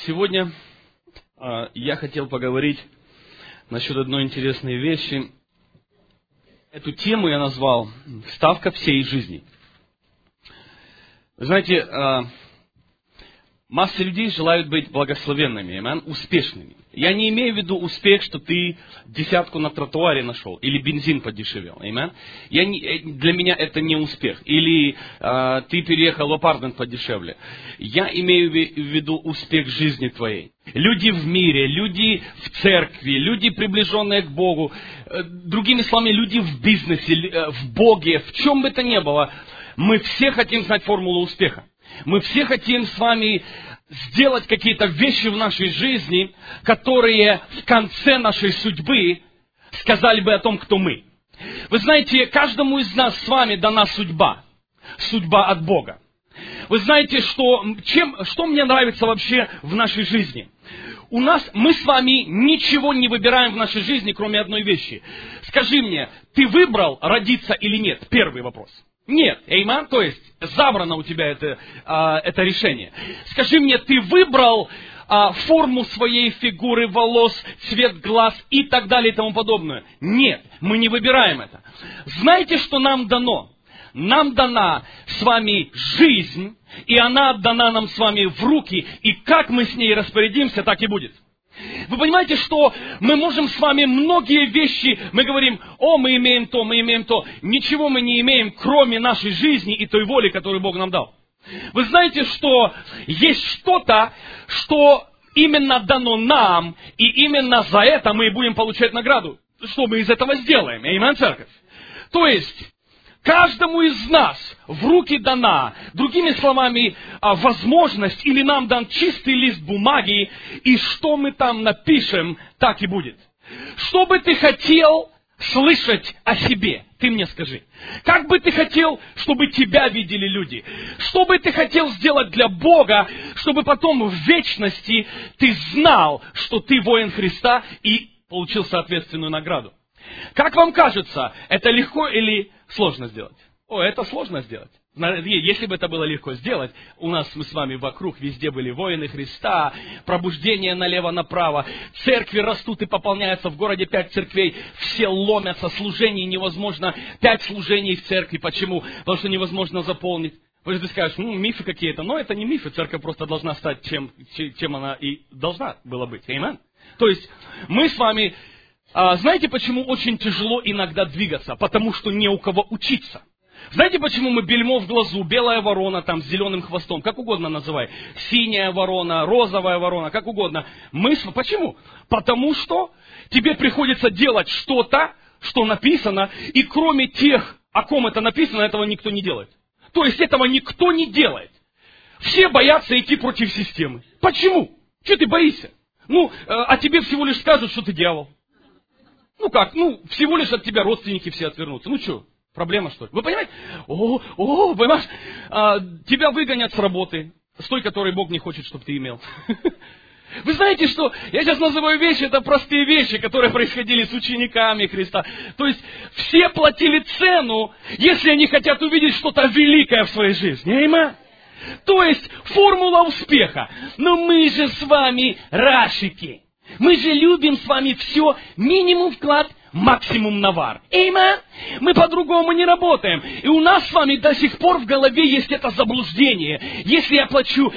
Сегодня я хотел поговорить насчет одной интересной вещи. Эту тему я назвал «Вставка всей жизни». Вы знаете, масса людей желают быть благословенными, успешными. Я не имею в виду успех, что ты десятку на тротуаре нашел, или бензин подешевел. Для меня это не успех. Или ты переехал в апартмент подешевле. Я имею в виду успех жизни твоей. Люди в мире, люди в церкви, люди, приближенные к Богу. Другими словами, люди в бизнесе, в Боге, в чем бы то ни было. Мы все хотим знать формулу успеха. Мы все хотим с вами сделать какие-то вещи в нашей жизни, которые в конце нашей судьбы сказали бы о том, кто мы. Вы знаете, каждому из нас с вами дана судьба. Судьба от Бога. Вы знаете, что мне нравится вообще в нашей жизни? Мы с вами ничего не выбираем в нашей жизни, кроме одной вещи. Скажи мне, ты выбрал родиться или нет? Первый вопрос. Нет, эйман, то есть забрано у тебя это решение. Скажи мне, ты выбрал форму своей фигуры, волос, цвет глаз и так далее и тому подобное? Нет, мы не выбираем это. Знаете, что нам дано? Нам дана с вами жизнь, и она отдана нам с вами в руки, и как мы с ней распорядимся, так и будет. Вы понимаете, что мы можем с вами многие вещи, мы говорим, мы имеем то, мы имеем то. Ничего мы не имеем, кроме нашей жизни и той воли, которую Бог нам дал. Вы знаете, что есть что-то, что именно дано нам, и именно за это мы и будем получать награду. Что мы из этого сделаем? Аминь, церковь. То есть, каждому из нас в руки дана, другими словами, возможность, или нам дан чистый лист бумаги, и что мы там напишем, так и будет. Что бы ты хотел слышать о себе? Ты мне скажи. Как бы ты хотел, чтобы тебя видели люди? Что бы ты хотел сделать для Бога, чтобы потом в вечности ты знал, что ты воин Христа и получил соответственную награду? Как вам кажется, это легко или сложно сделать? Это сложно сделать. Если бы это было легко сделать, мы с вами вокруг везде были воины Христа, пробуждение налево-направо, церкви растут и пополняются, в городе 5 церквей, все ломятся, служений невозможно, 5 служений в церкви. Почему? Потому что невозможно заполнить. Вы же скажешь, мифы какие-то, но это не мифы, церковь просто должна стать, чем она и должна была быть. Аминь. То есть, мы с вами, знаете, почему очень тяжело иногда двигаться? Потому что не у кого учиться. Знаете, почему мы бельмо в глазу, белая ворона там с зеленым хвостом, как угодно называй, синяя ворона, розовая ворона, как угодно. Почему? Потому что тебе приходится делать что-то, что написано, и кроме тех, о ком это написано, этого никто не делает. То есть этого никто не делает. Все боятся идти против системы. Почему? Чего ты боишься? А тебе всего лишь скажут, что ты дьявол. Всего лишь от тебя родственники все отвернутся. Что? Проблема, что ли? Вы понимаете? Понимаешь? Тебя выгонят с работы, с той, которой Бог не хочет, чтобы ты имел. Вы знаете, что я сейчас называю вещи, это простые вещи, которые происходили с учениками Христа. То есть, все платили цену, если они хотят увидеть что-то великое в своей жизни. Аминь. То есть, формула успеха. Но мы же с вами рашики. Мы же любим с вами все, минимум вклад, максимум навар. Аминь. Мы по-другому не работаем. И у нас с вами до сих пор в голове есть это заблуждение. Если я плачу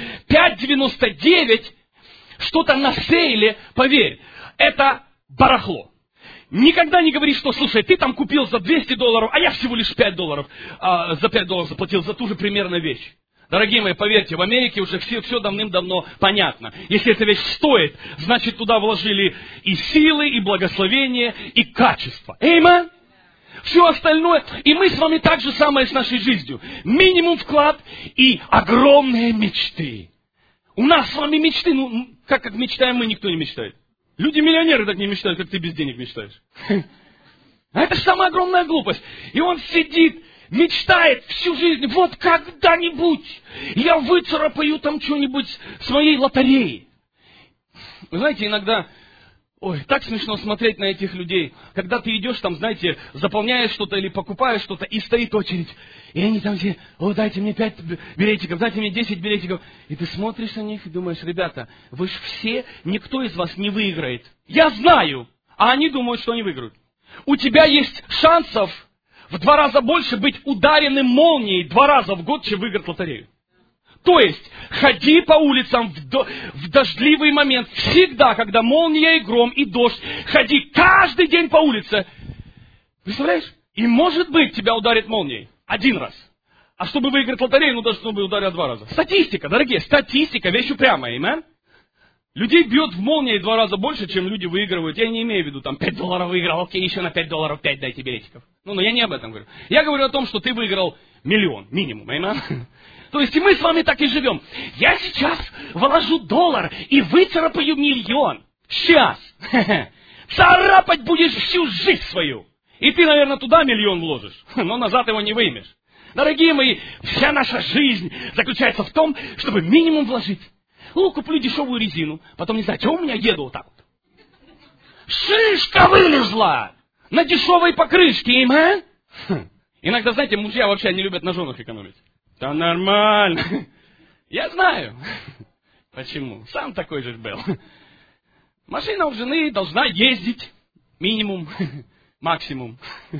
5,99, что-то на сейле, поверь, это барахло. Никогда не говори, что, слушай, ты там купил за $200, а я всего лишь $5, за $5 заплатил за ту же примерно вещь. Дорогие мои, поверьте, в Америке уже все давным-давно понятно. Если эта вещь стоит, значит туда вложили и силы, и благословение, и качество. Аминь. Все остальное. И мы с вами так же самое с нашей жизнью. Минимум вклад и огромные мечты. У нас с вами мечты, как мечтаем мы, никто не мечтает. Люди-миллионеры так не мечтают, как ты без денег мечтаешь. Это же самая огромная глупость. И он сидит, мечтает всю жизнь, вот когда-нибудь я выцарапаю там что-нибудь с моей лотереи. Вы знаете, иногда Ой, так смешно смотреть на этих людей. Когда ты идешь там, знаете, заполняешь что-то или покупаешь что-то, и стоит очередь. И они там все, дайте мне 5 билетиков, дайте мне 10 билетиков. И ты смотришь на них и думаешь, ребята, вы же все, никто из вас не выиграет. Я знаю, а они думают, что они выиграют. У тебя есть шансов в 2 раза больше быть ударенным молнией 2 раза в год, чем выиграть лотерею. То есть, ходи по улицам в дождливый момент, всегда, когда молния и гром и дождь, ходи каждый день по улице. Представляешь? И может быть тебя ударит молнией 1 раз. А чтобы выиграть лотерею, должно быть ударить 2 раза. Статистика, дорогие, статистика, вещь упрямая, amen? Людей бьет в молнии 2 раза больше, чем люди выигрывают. Я не имею в виду, там, $5 выиграл, окей, еще на $5 5 дайте билетиков. Но я не об этом говорю. Я говорю о том, что ты выиграл 1 000 000, минимум, amen? То есть и мы с вами так и живем. Я сейчас вложу $1 и выцарапаю 1 000 000. Сейчас. Царапать будешь всю жизнь свою. И ты, наверное, туда 1 000 000 вложишь, но назад его не вымешь. Дорогие мои, вся наша жизнь заключается в том, чтобы минимум вложить. Куплю дешевую резину, потом не знаю, что у меня еду вот так вот. Шишка вылезла на дешевой покрышке, amen? Иногда, знаете, мужья вообще не любят на женах экономить. Да нормально. Я знаю. Почему? Сам такой же был. Машина у жены должна ездить. Минимум. Максимум.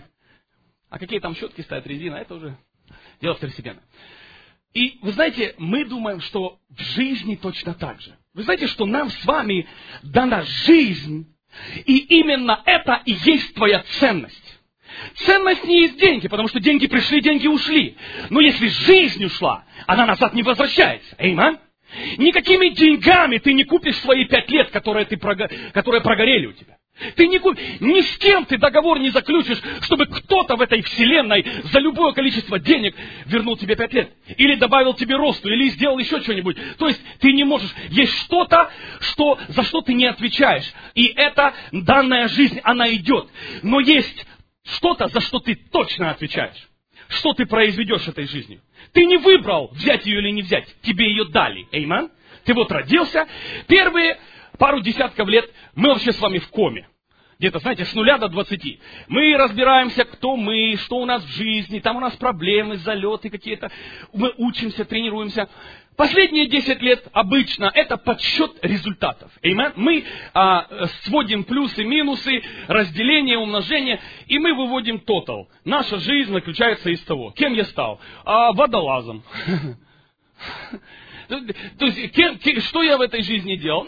А какие там щетки стоят, резина, это уже дело второстепенное. И вы знаете, мы думаем, что в жизни точно так же. Вы знаете, что нам с вами дана жизнь. И именно это и есть твоя ценность. Ценность не есть деньги, потому что деньги пришли, деньги ушли. Но если жизнь ушла, она назад не возвращается. Эйман? Никакими деньгами ты не купишь свои 5 лет, которые прогорели у тебя. Ты ни с кем ты договор не заключишь, чтобы кто-то в этой вселенной за любое количество денег вернул тебе 5 лет. Или добавил тебе росту, или сделал еще что-нибудь. То есть ты не можешь. Есть что-то, за что ты не отвечаешь. И эта данная жизнь, она идет. Но есть что-то, за что ты точно отвечаешь. Что ты произведешь этой жизнью. Ты не выбрал, взять ее или не взять. Тебе ее дали. Эйман? Ты вот родился. Первые пару десятков лет мы вообще с вами в коме. Где-то, знаете, с 0 до 20. Мы разбираемся, кто мы, что у нас в жизни. Там у нас проблемы, залеты какие-то. Мы учимся, тренируемся. Последние 10 лет обычно это подсчет результатов. Amen? Мы сводим плюсы, минусы, разделение, умножение, и мы выводим тотал. Наша жизнь заключается из того, кем я стал? Водолазом. То есть, что я в этой жизни делал?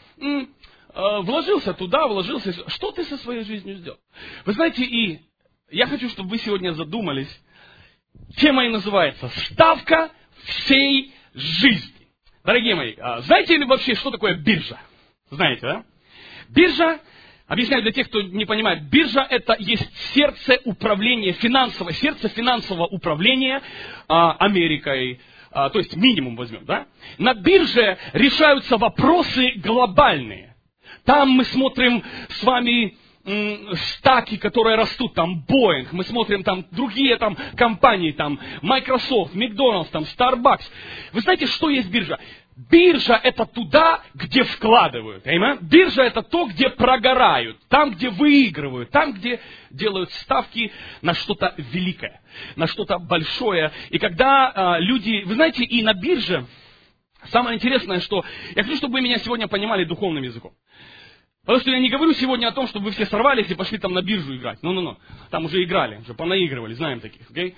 Вложился туда, вложился сюда. Что ты со своей жизнью сделал? Вы знаете, и я хочу, чтобы вы сегодня задумались. Тема и называется «Ставка всей жизни». Дорогие мои, знаете ли вообще, что такое биржа? Знаете, да? Биржа, объясняю для тех, кто не понимает, биржа это есть сердце управления финансового, сердце финансового управления Америкой. То есть минимум возьмем, да? На бирже решаются вопросы глобальные. Там мы смотрим с вами стаки, которые растут, там Boeing, мы смотрим там другие там компании, там Microsoft, McDonald's, там Starbucks. Вы знаете, что есть биржа? Биржа это туда, где вкладывают. Amen? Биржа это то, где прогорают, там, где выигрывают, там, где делают ставки на что-то великое, на что-то большое. И когда люди, вы знаете, и на бирже, самое интересное, что я хочу, чтобы вы меня сегодня понимали духовным языком. Потому что я не говорю сегодня о том, чтобы вы все сорвались и пошли там на биржу играть. Там уже играли, уже понаигрывали, знаем таких. Okay?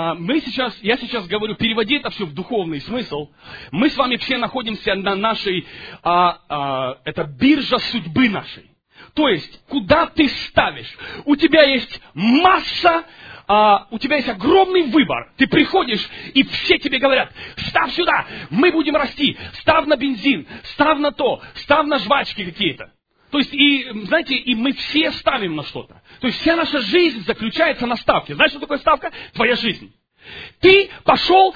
Я сейчас говорю, переводи это все в духовный смысл. Мы с вами все находимся на нашей, это биржа судьбы нашей. То есть, куда ты ставишь? У тебя есть масса, у тебя есть огромный выбор. Ты приходишь, и все тебе говорят, ставь сюда, мы будем расти. Ставь на бензин, ставь на то, ставь на жвачки какие-то. То есть, и, знаете, и мы все ставим на что-то. То есть, вся наша жизнь заключается на ставке. Знаешь, что такое ставка? Твоя жизнь. Ты пошел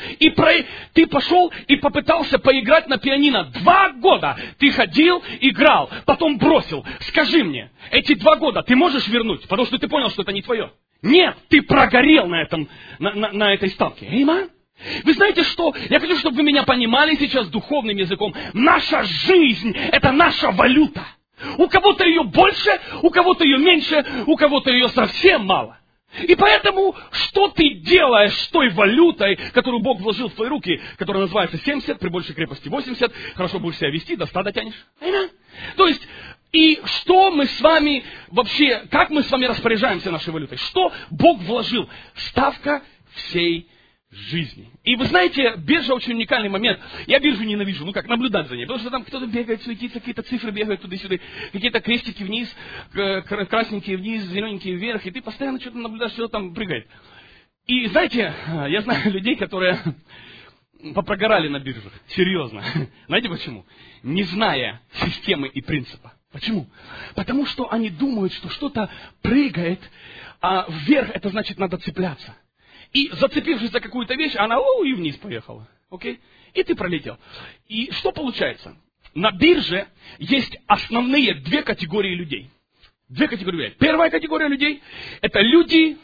и попытался поиграть на пианино. 2 года ты ходил, играл, потом бросил. Скажи мне, эти 2 года ты можешь вернуть? Потому что ты понял, что это не твое. Нет, ты прогорел на этой ставке. Аминь. Вы знаете что? Я хочу, чтобы вы меня понимали сейчас духовным языком. Наша жизнь – это наша валюта. У кого-то ее больше, у кого-то ее меньше, у кого-то ее совсем мало. И поэтому, что ты делаешь с той валютой, которую Бог вложил в твои руки, которая называется 70, при большей крепости 80, хорошо будешь себя вести, до 100 дотянешь. То есть, и что мы с вами вообще, как мы с вами распоряжаемся нашей валютой? Что Бог вложил? Ставка всей жизни. И вы знаете, биржа очень уникальный момент. Я биржу ненавижу, как наблюдать за ней. Потому что там кто-то бегает, суетится, какие-то цифры бегают туда-сюда, какие-то крестики вниз, красненькие вниз, зелененькие вверх, и ты постоянно что-то наблюдаешь, что там прыгает. И знаете, я знаю людей, которые попрогорали на биржах. Серьезно. Знаете почему? Не зная системы и принципа. Почему? Потому что они думают, что что-то прыгает, а вверх это значит надо цепляться. И зацепившись за какую-то вещь, она и вниз поехала. Окей? И ты пролетел. И что получается? На бирже есть основные две категории людей. Две категории людей. Первая категория людей – это люди,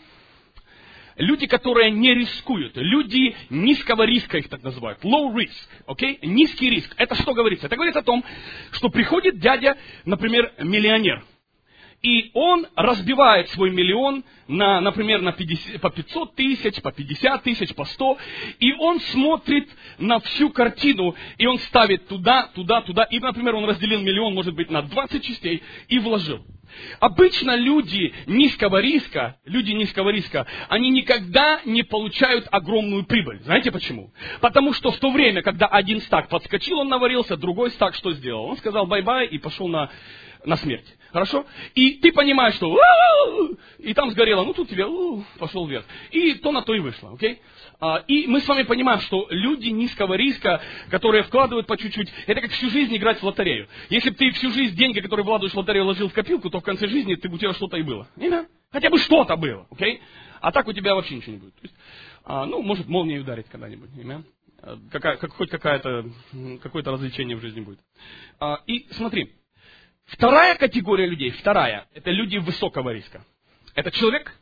которые не рискуют. Люди низкого риска, их так называют. Low risk. Okay? Низкий риск. Это что говорится? Это говорит о том, что приходит дядя, например, миллионер. И он разбивает свой миллион на, например, по 500 тысяч, по 50 тысяч, по 100. И он смотрит на всю картину, и он ставит туда. И, например, он разделил миллион, может быть, на 20 частей и вложил. Обычно люди низкого риска, они никогда не получают огромную прибыль. Знаете почему? Потому что в то время, когда один стак подскочил, он наварился, другой стак что сделал? Он сказал бай-бай и пошел на смерть. Хорошо? И ты понимаешь, что и там сгорело, тут тебе пошел вверх. И то на то и вышло. Окей? И мы с вами понимаем, что люди низкого риска, которые вкладывают по чуть-чуть, это как всю жизнь играть в лотерею. Если бы ты всю жизнь деньги, которые вкладываешь в лотерею, ложил в копилку, то в конце жизни у тебя что-то и было. Хотя бы что-то было. Окей? А так у тебя вообще ничего не будет. То есть, может молнией ударить когда-нибудь. Хоть какое-то развлечение в жизни будет. И смотри. Вторая категория людей, это люди высокого риска. Это человек,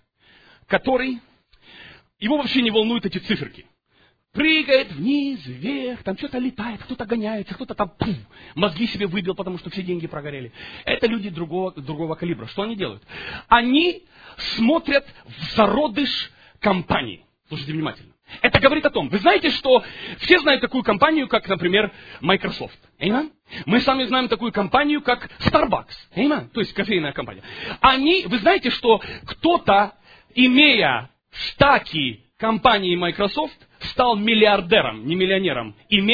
его вообще не волнуют эти циферки. Прыгает вниз, вверх, там что-то летает, кто-то гоняется, кто-то там мозги себе выбил, потому что все деньги прогорели. Это люди другого калибра. Что они делают? Они смотрят в зародыш компании. Слушайте внимательно. Это говорит о том, вы знаете, что все знают такую компанию, как, например, Microsoft. Amen? Мы сами знаем такую компанию, как Starbucks. Amen? То есть кофейная компания. Вы знаете, что кто-то, имея стаки компании Microsoft, стал миллиардером, не миллионером,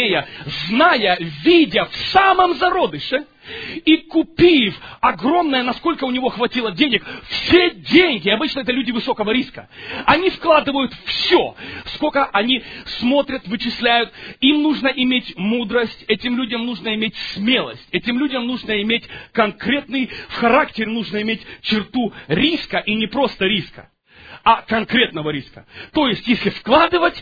видя в самом зародыше, и купив огромное, насколько у него хватило денег, все деньги, обычно это люди высокого риска, они вкладывают все, сколько они смотрят, вычисляют, им нужно иметь мудрость, этим людям нужно иметь смелость, этим людям нужно иметь конкретный характер, нужно иметь черту риска, и не просто риска, а конкретного риска. То есть, если вкладывать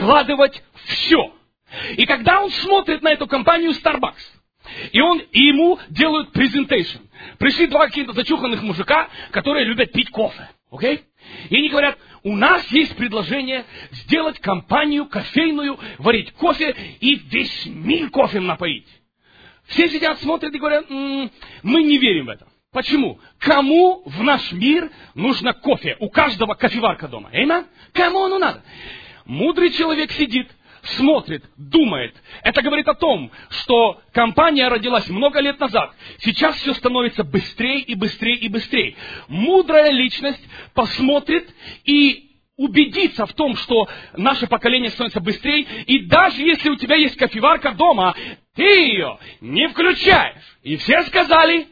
все. И когда он смотрит на эту компанию Starbucks, и ему делают презентейшн. Пришли два каких-то зачуханных мужика, которые любят пить кофе. Okay? И они говорят, у нас есть предложение сделать компанию кофейную, варить кофе и весь мир кофе напоить. Все сидят, смотрят и говорят, мы не верим в это. Почему? Кому в наш мир нужно кофе? У каждого кофеварка дома. Кому оно надо? Мудрый человек сидит, смотрит, думает. Это говорит о том, что компания родилась много лет назад. Сейчас все становится быстрее и быстрее и быстрее. Мудрая личность посмотрит и убедится в том, что наше поколение становится быстрее. И даже если у тебя есть кофеварка дома, ты ее не включаешь. И все сказали...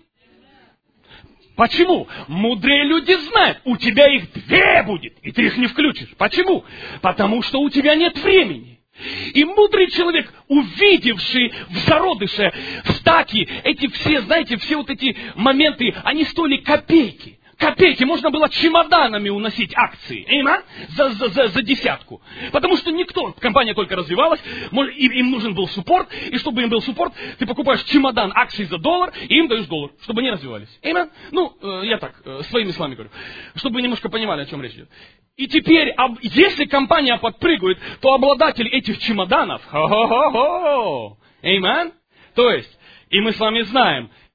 Почему? Мудрые люди знают, у тебя их 2 будет, и ты их не включишь. Почему? Потому что у тебя нет времени. И мудрый человек, увидевший в зародыше стаки, все вот эти моменты, они стоили копейки. Копейки, можно было чемоданами уносить акции, за десятку. Потому что компания только развивалась, им нужен был суппорт, и чтобы им был суппорт, ты покупаешь чемодан акций за $1, и им даешь $1, чтобы они развивались. Я так, своими словами говорю, чтобы вы немножко понимали, о чем речь идет. И теперь, если компания подпрыгивает, то обладатель этих чемоданов, то есть, и мы с вами знаем,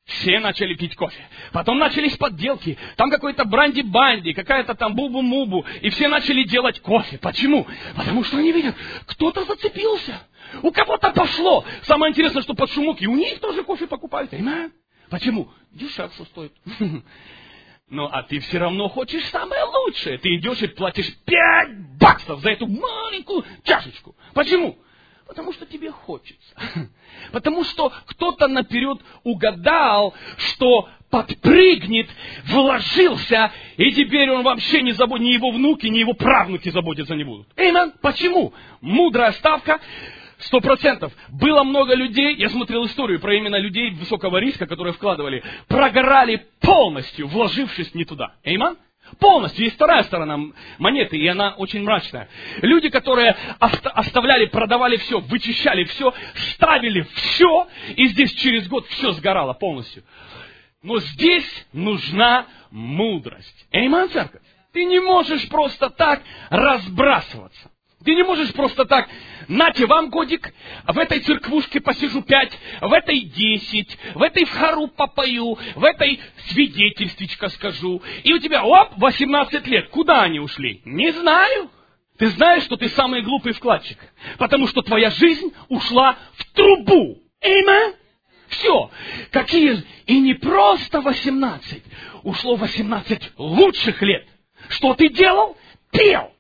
Все начали пить кофе. Потом начались подделки. Там какой-то Бранди-Банди, какая-то там Бубу-Мубу. И все начали делать кофе. Почему? Потому что они видят, кто-то зацепился. У кого-то пошло. Самое интересное, что под шумок и у них тоже кофе покупают. Понимаете? Почему? Дешевше стоит. Ну, а ты все равно хочешь самое лучшее. Ты идешь и платишь $5 за эту маленькую чашечку. Почему? Потому что тебе хочется. Потому что кто-то наперед угадал, что подпрыгнет, вложился, и теперь он вообще не заботит, ни его внуки, ни его правнуки заботиться не будут. Эймен, почему? Мудрая ставка. 100%. Было много людей, я смотрел историю про именно людей высокого риска, которые вкладывали, прогорали полностью, вложившись не туда. Эйман? Полностью. Есть вторая сторона монеты, и она очень мрачная. Люди, которые оставляли, продавали все, вычищали все, ставили все, и здесь через год все сгорало полностью. Но здесь нужна мудрость. Эйман, церковь? Ты не можешь просто так разбрасываться. Ты не можешь просто так, нате вам годик, в этой церквушке посижу 5, в этой 10, в этой в хору попою, в этой свидетельствичка скажу. И у тебя, 18 лет. Куда они ушли? Не знаю. Ты знаешь, что ты самый глупый вкладчик. Потому что твоя жизнь ушла в трубу. Эймен? Все. Какие? И не просто 18. Ушло 18 лучших лет. Что ты делал? Пел.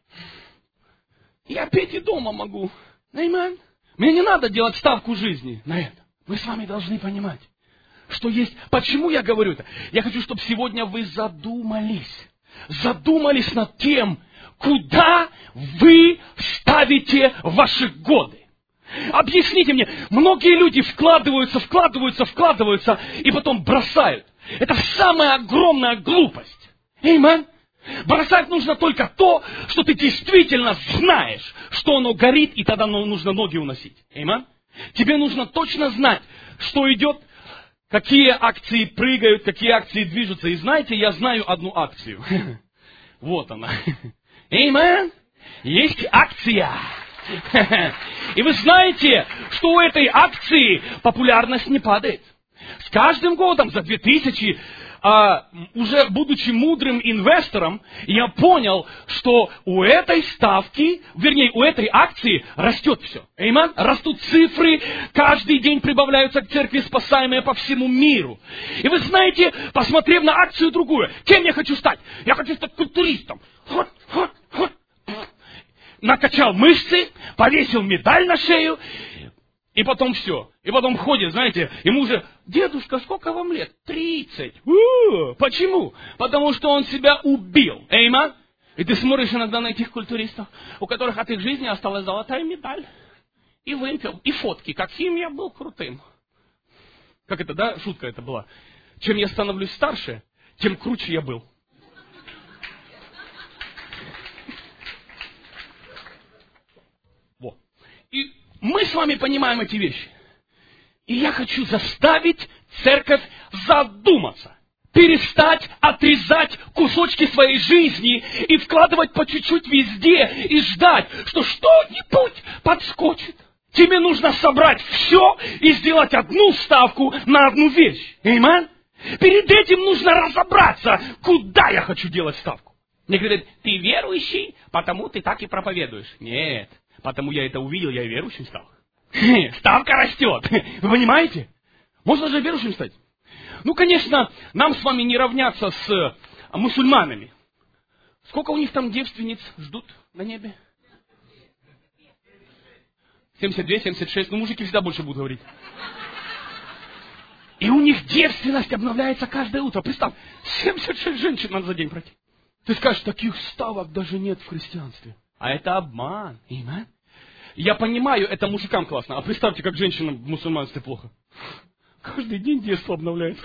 Я петь и дома могу. Аминь. Мне не надо делать ставку жизни на это. Мы с вами должны понимать, что есть... Почему я говорю это? Я хочу, чтобы сегодня вы задумались. Задумались над тем, куда вы ставите ваши годы. Объясните мне, многие люди вкладываются, и потом бросают. Это самая огромная глупость. Аминь. Бросать нужно только то, что ты действительно знаешь, что оно горит, и тогда нужно ноги уносить. Аминь. Тебе нужно точно знать, что идет, какие акции прыгают, какие акции движутся. И знаете, я знаю одну акцию. Вот она. Аминь. Есть акция. И вы знаете, что у этой акции популярность не падает. С каждым годом за 2000... уже будучи мудрым инвестором, я понял, что у этой ставки, вернее, у этой акции растет все. Аминь. Растут цифры, каждый день прибавляются к церкви спасаемые по всему миру. И вы знаете, посмотрев на акцию другую, кем я хочу стать? Я хочу стать культуристом. Накачал мышцы, повесил медаль на шею, и потом все. И потом ходит, знаете, ему уже, дедушка, сколько вам лет? 30. Почему? Потому что он себя убил. Эйман? И ты смотришь иногда на этих культуристов, у которых от их жизни осталась золотая медаль. И вымпел, и фотки. Каким я был крутым. Как это, да? Шутка это была. Чем я становлюсь старше, тем круче я был. Вот. И мы с вами понимаем эти вещи. И я хочу заставить церковь задуматься. Перестать отрезать кусочки своей жизни и вкладывать по чуть-чуть везде и ждать, что что-нибудь подскочит. Тебе нужно собрать все и сделать одну ставку на одну вещь. Аминь? Перед этим нужно разобраться, куда я хочу делать ставку. Мне говорят, ты верующий, потому ты так и проповедуешь. Нет. Потому я это увидел, я и верующим стал. Ставка растет. Вы понимаете? Можно же верующим стать. Ну, конечно, нам с вами не равняться с мусульманами. Сколько у них там девственниц ждут на небе? 72, 76. Ну, мужики всегда больше будут говорить. И у них девственность обновляется каждое утро. Представь, 76 женщин надо за день пройти. Ты скажешь, таких ставок даже нет в христианстве. А это обман. Аминь. Я понимаю, это мужикам классно. А представьте, как женщинам в мусульманстве плохо. Каждый день детство обновляется.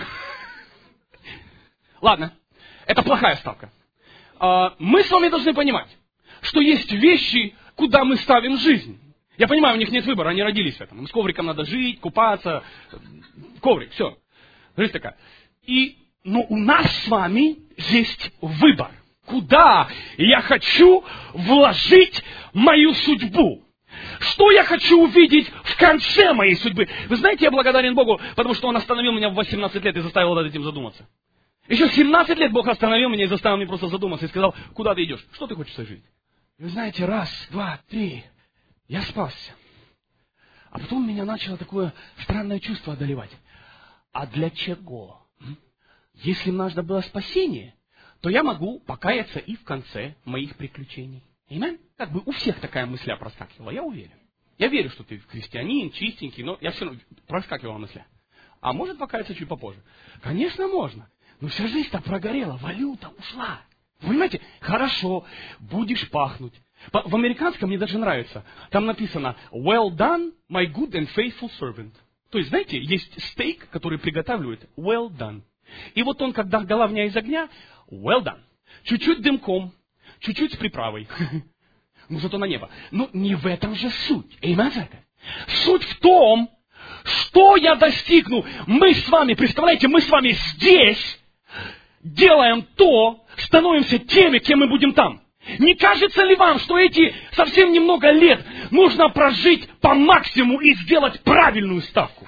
Ладно, это плохая ставка. Мы с вами должны понимать, что есть вещи, куда мы ставим жизнь. Я понимаю, у них нет выбора, они родились в этом. Им с ковриком надо жить, купаться. Коврик, все. Жизнь такая. Но у нас с вами есть выбор. Куда я хочу вложить мою судьбу? Что я хочу увидеть в конце моей судьбы? Вы знаете, я благодарен Богу, потому что Он остановил меня в 18 лет и заставил над этим задуматься. Еще 17 лет Бог остановил меня и заставил меня просто задуматься и сказал, куда ты идешь? Что ты хочешь в своей жизни? И вы знаете, раз, два, три, я спасся. А потом меня начало такое странное чувство одолевать. А для чего? Если нужно было спасение, то я могу покаяться и в конце моих приключений. Аминь? Как бы у всех такая мысля проскакивала, я уверен. Я верю, что ты христианин, чистенький, но я все равно проскакивала мысля. А может покаяться чуть попозже? Конечно, можно. Но вся жизнь-то прогорела, валюта ушла. Вы понимаете? Хорошо, будешь пахнуть. В американском мне даже нравится. Там написано «Well done, my good and faithful servant». То есть, знаете, есть стейк, который приготавливают «Well done». И вот он, когда головня из огня, «Well done». Чуть-чуть дымком, чуть-чуть с приправой. Ну, зато на небо. Но не в этом же суть. Суть в том, что я достигну. Мы с вами, представляете, мы с вами здесь делаем то, становимся теми, кем мы будем там. Не кажется ли вам, что эти совсем немного лет нужно прожить по максимуму и сделать правильную ставку?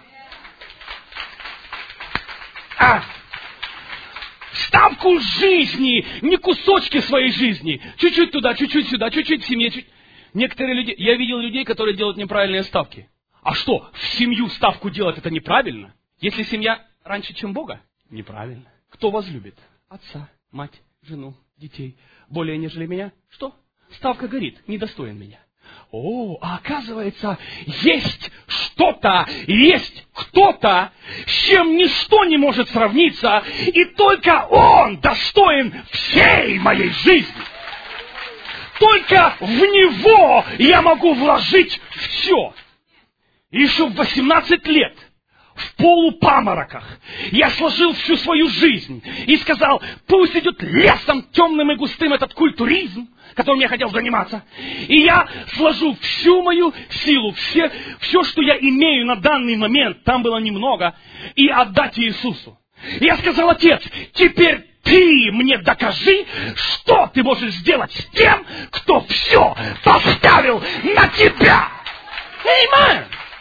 Ставку жизни, не кусочки своей жизни. Чуть-чуть туда, чуть-чуть сюда, чуть-чуть в семье. Некоторые люди, я видел людей, которые делают неправильные ставки. А что, в семью ставку делать это неправильно? Если семья раньше, чем Бога? Неправильно. Кто возлюбит? Отца, мать, жену, детей. Более, нежели меня? Что? Ставка горит, недостоин меня. О, а оказывается, есть что-то, есть кто-то, с чем ничто не может сравниться, и только Он достоин всей моей жизни. Только в Него я могу вложить все. И еще в 18 лет, в полупамороках, я сложил всю свою жизнь и сказал, пусть идет лесом темным и густым этот культуризм, которым я хотел заниматься, и я сложу всю мою силу, все, что я имею на данный момент, там было немного, и отдать Иисусу. И я сказал, Отец, теперь ты мне докажи, что ты можешь сделать с тем, кто все поставил на тебя. Аминь.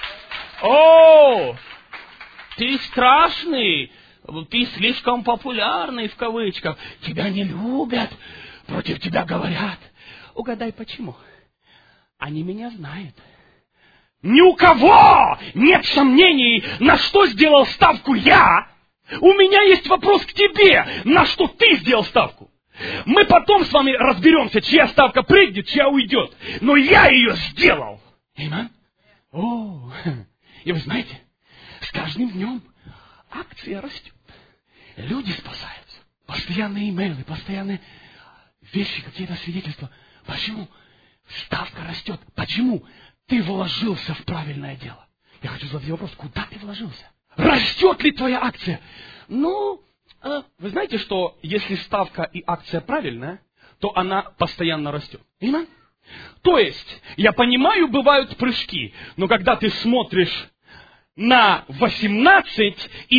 О, ты страшный, ты слишком популярный в кавычках. Тебя не любят, против тебя говорят. Угадай, почему? Они меня знают. Ни у кого нет сомнений, на что сделал ставку я. У меня есть вопрос к тебе, на что ты сделал ставку. Мы потом с вами разберемся, чья ставка прыгнет, чья уйдет. Но я ее сделал. Аминь. О, и вы знаете, с каждым днем акция растет. Люди спасаются. Постоянные имейлы, постоянные вещи, какие-то свидетельства. Почему? Ставка растет. Почему? Ты вложился в правильное дело. Я хочу задать вопрос, куда ты вложился? Растет ли твоя акция? Ну, вы знаете, что если ставка и акция правильная, то она постоянно растет. Понимаете? То есть, я понимаю, бывают прыжки, но когда ты смотришь на 18 и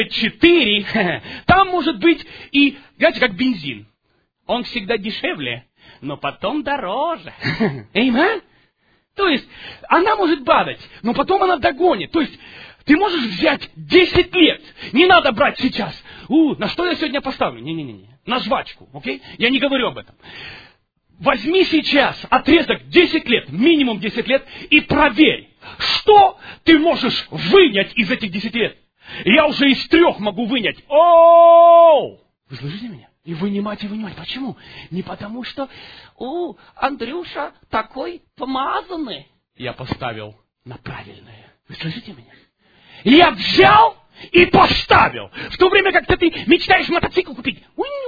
34, там может быть и, знаете, как бензин. Он всегда дешевле, но потом дороже. Аминь? То есть, она может падать, но потом она догонит. То есть, ты можешь взять 10 лет. Не надо брать сейчас. На что я сегодня поставлю? Не-не-не. На жвачку, окей? Я не говорю об этом. Возьми сейчас отрезок 10 лет, минимум 10 лет, и проверь, что ты можешь вынять из этих 10 лет. Я уже из 3 могу вынять. Вы слышите меня? И вынимать, и вынимать. Почему? Не потому что, Андрюша такой помазанный. Я поставил на правильное. Вы слышите меня? Я взял и поставил. В то время, когда ты мечтаешь мотоцикл купить.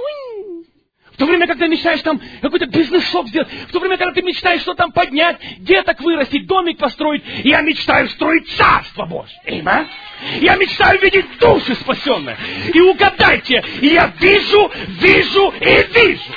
В то время, когда мечтаешь там какой-то бизнес-шоп сделать. В то время, когда ты мечтаешь что там поднять, деток вырастить, домик построить. Я мечтаю строить Царство Божье. Аминь. Я мечтаю видеть души спасенные. И угадайте, я вижу и вижу.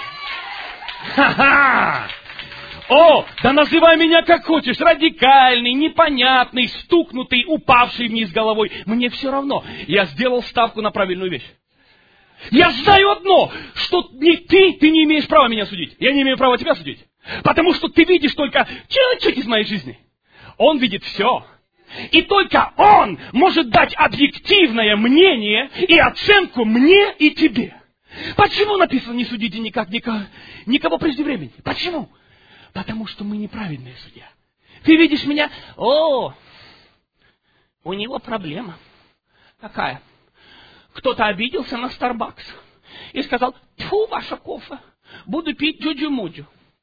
Ха-ха! Да называй меня как хочешь, радикальный, непонятный, стукнутый, упавший вниз головой. Мне все равно. Я сделал ставку на правильную вещь. Я знаю одно, что ты не имеешь права меня судить. Я не имею права тебя судить. Потому что ты видишь только чуть-чуть из моей жизни. Он видит все. И только Он может дать объективное мнение и оценку мне и тебе. Почему написано «не судите никого прежде времени»? Почему? Потому что мы неправедные судья. Ты видишь меня, у него проблема. Какая? Кто-то обиделся на Starbucks и сказал: «Тьфу, ваша кофе, буду пить джуджу-муджу.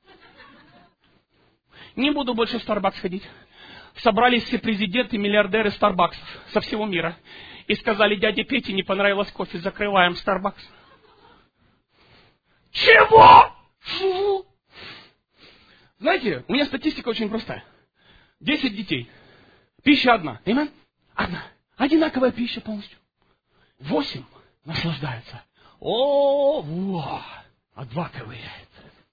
Не буду больше в Starbucks ходить». Собрались все президенты, миллиардеры Starbucks со всего мира. И сказали: «Дяде Пете не понравилось кофе, закрываем Starbucks». Чего? Знаете, у меня статистика очень простая. 10 детей. Пища одна. Amen? Одна. Одинаковая пища полностью. 8 наслаждаются. А 2 ковыряет.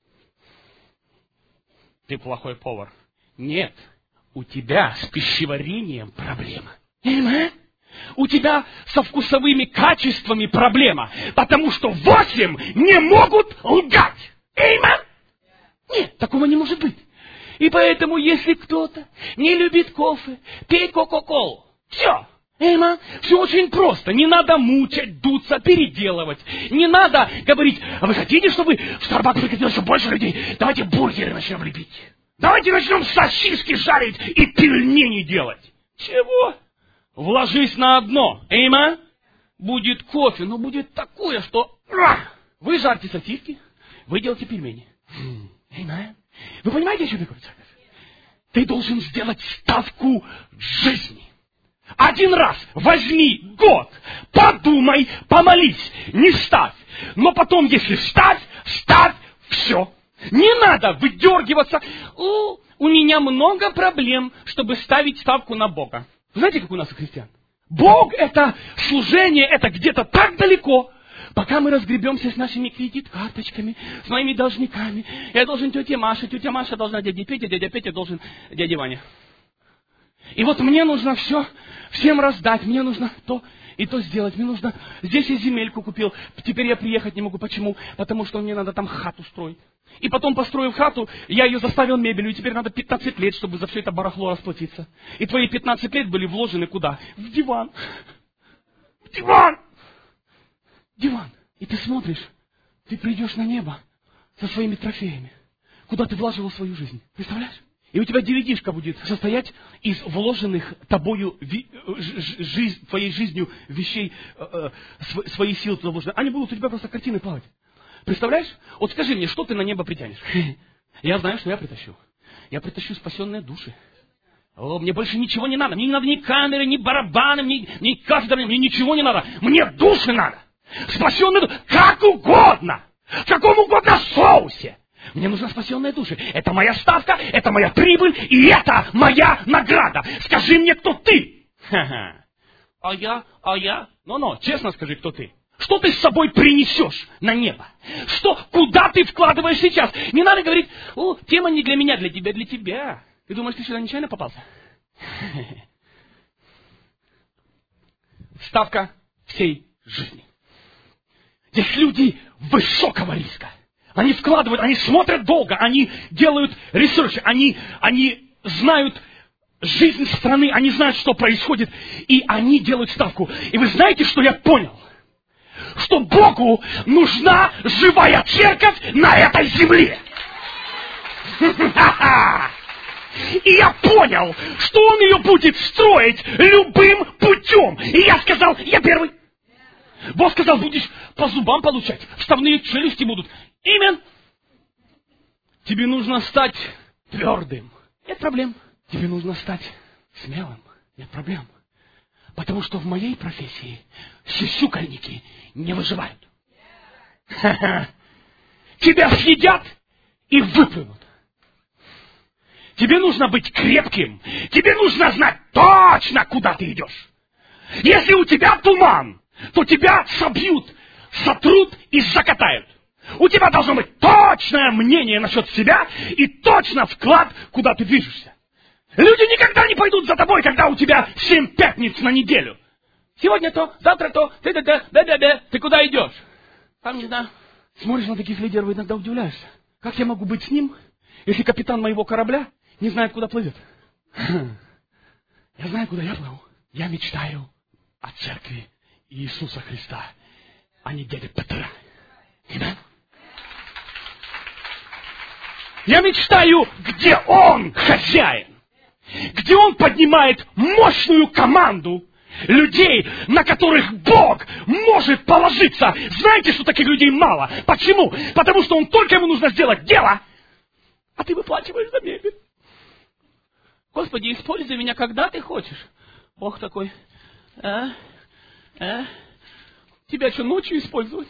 Ты плохой повар. Нет. У тебя с пищеварением проблема. Amen? У тебя со вкусовыми качествами проблема. Потому что 8 не могут лгать. Amen? Нет, такого не может быть. И поэтому, если кто-то не любит кофе, пей кока-колу. Все. Amen? Все очень просто. Не надо мучать, дуться, переделывать. Не надо говорить: «А вы хотите, чтобы в Starbucks приходило еще больше людей? Давайте бургеры начнем лепить. Давайте начнем сосиски жарить и пельмени делать». Чего? Вложись на одно. Amen? Будет кофе, но будет такое, что... Вы жарьте сосиски, вы делаете пельмени. Amen? Вы понимаете, о чем я говорю, церковь? Ты должен сделать ставку жизни. Один раз возьми год, подумай, помолись, не ставь. Но потом, если ставь все. Не надо выдергиваться. У меня много проблем, чтобы ставить ставку на Бога. Знаете, как у нас у христиан? Бог — это служение, это где-то так далеко. Пока мы разгребемся с нашими кредит-карточками, с моими должниками. Я должен тете Маше, тетя Маша должна дяде Пете, дядя Петя должен дяде Ване. И вот мне нужно все всем раздать, мне нужно то и то сделать, мне нужно... Здесь я земельку купил, теперь я приехать не могу. Почему? Потому что мне надо там хату строить. И потом, построив хату, я ее заставил мебелью, и теперь надо 15 лет, чтобы за все это барахло расплатиться. И твои 15 лет были вложены куда? В диван. В диван! Диван. И ты смотришь, ты придешь на небо со своими трофеями, куда ты вложил свою жизнь. Представляешь? И у тебя DVD-шка будет состоять из вложенных тобою, твоей жизнью вещей, свои силы туда вложены. Они будут у тебя просто картины плавать. Представляешь? Вот скажи мне, что ты на небо притянешь? Я знаю, что я притащу. Я притащу спасенные души. Мне больше ничего не надо. Мне не надо ни камеры, ни барабаны, ни кафедры, мне ничего не надо. Мне души надо. Спасенные души. Как угодно. В каком угодно соусе. Мне нужна спасенная душа. Это моя ставка, это моя прибыль, и это моя награда. Скажи мне, кто ты? А я? Ну, честно скажи, кто ты. Что ты с собой принесешь на небо? Куда ты вкладываешь сейчас? Не надо говорить: тема не для меня, для тебя, для тебя. Ты думаешь, ты сюда нечаянно попался? Ставка всей жизни. Здесь люди высокого риска. Они вкладывают, они смотрят долго, они делают ресерч, они знают жизнь страны, они знают, что происходит, и они делают ставку. И вы знаете, что я понял? Что Богу нужна живая церковь на этой земле. И я понял, что Он ее будет строить любым путем. И я сказал: я первый. Бог сказал: будешь по зубам получать, вставные челюсти будут. Амен. Тебе нужно стать твердым. Нет проблем. Тебе нужно стать смелым. Нет проблем. Потому что в моей профессии сюсюкальники не выживают. Тебя съедят и выплюнут. Тебе нужно быть крепким. Тебе нужно знать точно, куда ты идешь. Если у тебя туман, то тебя собьют, сотрут и закатают. У тебя должно быть точное мнение насчет себя и точно вклад, куда ты движешься. Люди никогда не пойдут за тобой, когда у тебя 7 пятниц на неделю. Сегодня то, завтра то, ты куда идешь? Там не знаю. Смотришь на таких лидеров, иногда удивляешься. Как я могу быть с ним, если капитан моего корабля не знает, куда плывет? Я знаю, куда я плыву. Я мечтаю о церкви Иисуса Христа, а не дяди Петра. Аминь. Я мечтаю, где Он хозяин, где Он поднимает мощную команду людей, на которых Бог может положиться. Знаете, что таких людей мало? Почему? Потому что только ему нужно сделать дело, а ты выплачиваешь за мебель. Господи, используй меня, когда ты хочешь. Бог такой, тебя что, ночью использовать?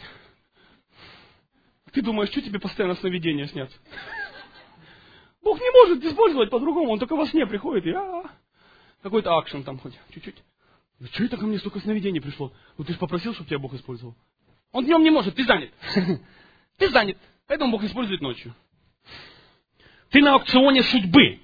Ты думаешь, что тебе постоянно сновидения снятся? Бог не может использовать по-другому, Он только во сне приходит и какой-то акшен там хоть чуть-чуть. Ну что это ко мне столько сновидений пришло? Ну ты же попросил, чтобы тебя Бог использовал. Он днем не может, ты занят. Ты занят, поэтому Бог использует ночью. Ты на аукционе судьбы.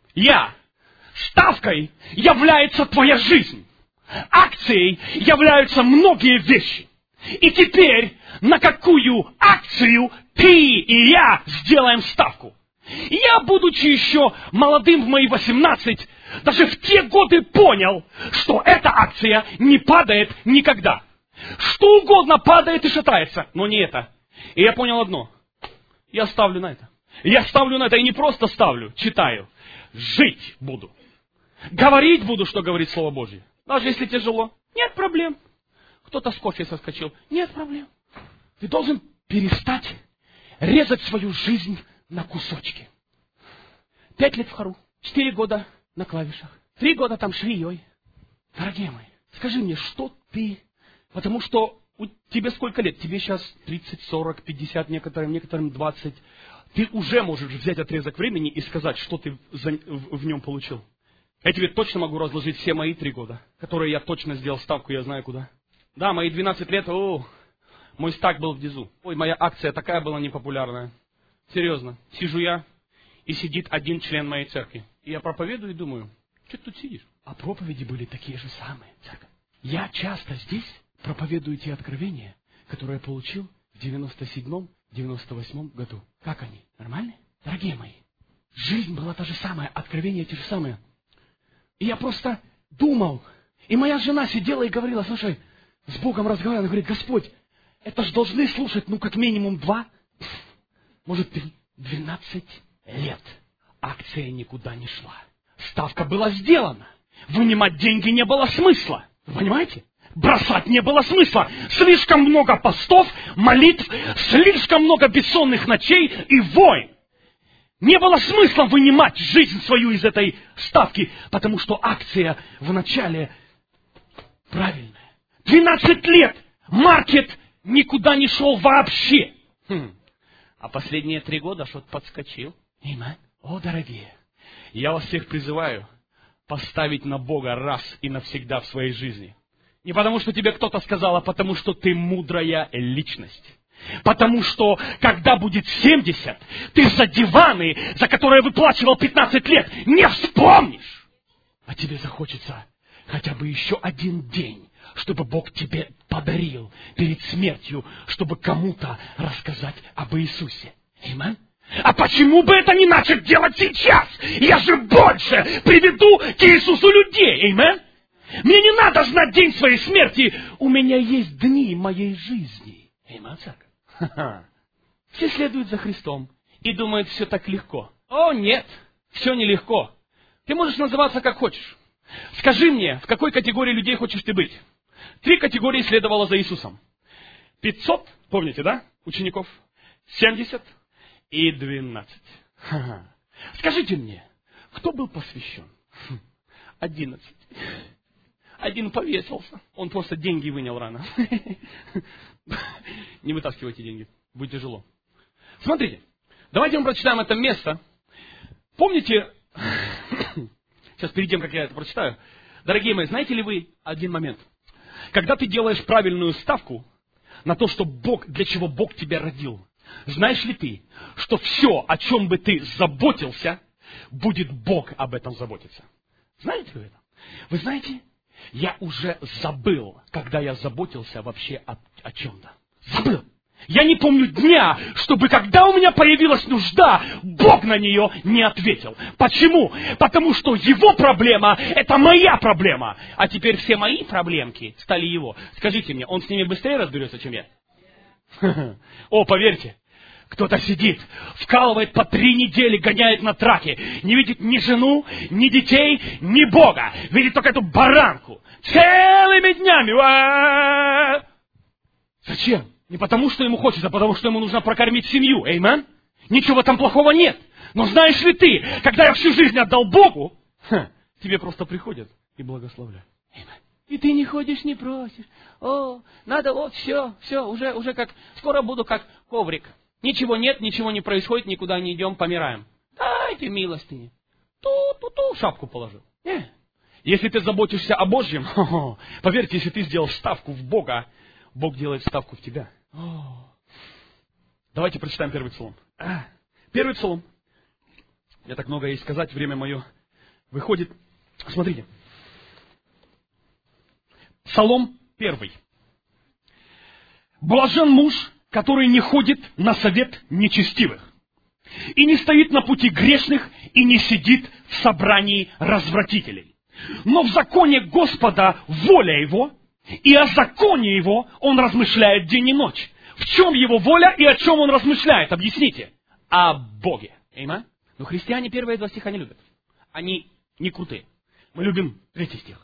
Ставкой является твоя жизнь. Акцией являются многие вещи. И теперь на какую акцию ты и я сделаем ставку? Я, будучи еще молодым в мои 18, даже в те годы понял, что эта акция не падает никогда. Что угодно падает и шатается, но не это. И я понял одно. Я ставлю на это. Я ставлю на это и не просто ставлю, читаю. Жить буду. Говорить буду, что говорит Слово Божье. Даже если тяжело, нет проблем. Кто-то с кофе соскочил, нет проблем. Ты должен перестать резать свою жизнь на кусочки. 5 лет в хору, 4 года на клавишах, 3 года там швеей. Дорогие мои, скажи мне, что ты... Потому что тебе сколько лет? Тебе сейчас 30, 40, 50, некоторым 20. Ты уже можешь взять отрезок времени и сказать, что ты в нем получил. Я тебе точно могу разложить все мои 3 года, которые я точно сделал ставку, я знаю куда. Да, мои 12 лет, мой стак был внизу. Ой, моя акция такая была непопулярная. Серьезно, сижу я, и сидит один член моей церкви. И я проповедую и думаю, что ты тут сидишь? А проповеди были такие же самые, церковь. Я часто здесь проповедую те откровения, которые я получил в 97-м, 98-м году. Как они? Нормальные? Дорогие мои, жизнь была та же самая, откровения те же самые. И я просто думал. И моя жена сидела и говорила, слушай, с Богом разговаривала, она говорит, Господь, это ж должны слушать, как минимум 2, может 12 лет. Акция никуда не шла. Ставка была сделана. Вынимать деньги не было смысла. Вы понимаете? Бросать не было смысла. Слишком много постов, молитв, слишком много бессонных ночей и войн. Не было смысла вынимать жизнь свою из этой ставки, потому что акция вначале правильная. 12 лет маркет никуда не шел вообще. А последние 3 года что-то подскочил. Аминь. О, дорогие, я вас всех призываю поставить на Бога раз и навсегда в своей жизни. Не потому, что тебе кто-то сказал, а потому, что ты мудрая личность. Потому что, когда будет 70, ты за диваны, за которые выплачивал 15 лет, не вспомнишь. А тебе захочется хотя бы еще один день, чтобы Бог тебе подарил перед смертью, чтобы кому-то рассказать об Иисусе. Аминь. А почему бы это не начать делать сейчас? Я же больше приведу к Иисусу людей. Аминь. Мне не надо знать день своей смерти. У меня есть дни моей жизни. Аминь. Все следуют за Христом и думают, все так легко. О, нет, все нелегко. Ты можешь называться как хочешь. Скажи мне, в какой категории людей хочешь ты быть? 3 категории следовало за Иисусом. 500, помните, да, учеников? 70 и 12. Скажите мне, кто был посвящен? 11. Один повесился. Он просто деньги вынял рано. Не вытаскивайте деньги. Будет тяжело. Смотрите. Давайте мы прочитаем это место. Помните, сейчас перед тем, как я это прочитаю, дорогие мои, знаете ли вы один момент? Когда ты делаешь правильную ставку на то, что Бог, для чего Бог тебя родил, знаешь ли ты, что все, о чем бы ты заботился, будет Бог об этом заботиться? Знаете вы это? Вы знаете, я уже забыл, когда я заботился вообще о чем-то. Забыл. Я не помню дня, чтобы когда у меня появилась нужда, Бог на нее не ответил. Почему? Потому что его проблема – это моя проблема. А теперь все мои проблемки стали его. Скажите мне, он с ними быстрее разберется, чем я? О, поверьте, кто-то сидит, вкалывает по 3 недели, гоняет на траке, не видит ни жену, ни детей, ни Бога. Видит только эту баранку. Целыми днями. Зачем? Не потому, что ему хочется, а потому, что ему нужно прокормить семью. Эймен? Ничего в этом плохого нет. Но знаешь ли ты, когда я всю жизнь отдал Богу, тебе просто приходят и благословляют. И ты не ходишь, не просишь. О, надо, вот, все, уже как, скоро буду как коврик. Ничего нет, ничего не происходит, никуда не идем, помираем. Дайте милостыни. Ту-ту-ту, шапку положил. Если ты заботишься о Божьем, поверьте, если ты сделал ставку в Бога, Бог делает ставку в тебя. Давайте прочитаем первый псалом. Первый псалом. Я так много есть сказать, время мое выходит. Смотрите. Псалом 1. Блажен муж, который не ходит на совет нечестивых, и не стоит на пути грешных, и не сидит в собрании развратителей. Но в законе Господа воля его, и о законе его он размышляет день и ночь. В чем его воля и о чем он размышляет? Объясните. О Боге. Аминь. Но христиане первые 2 стиха не любят. Они не крутые. Мы любим 3 стих.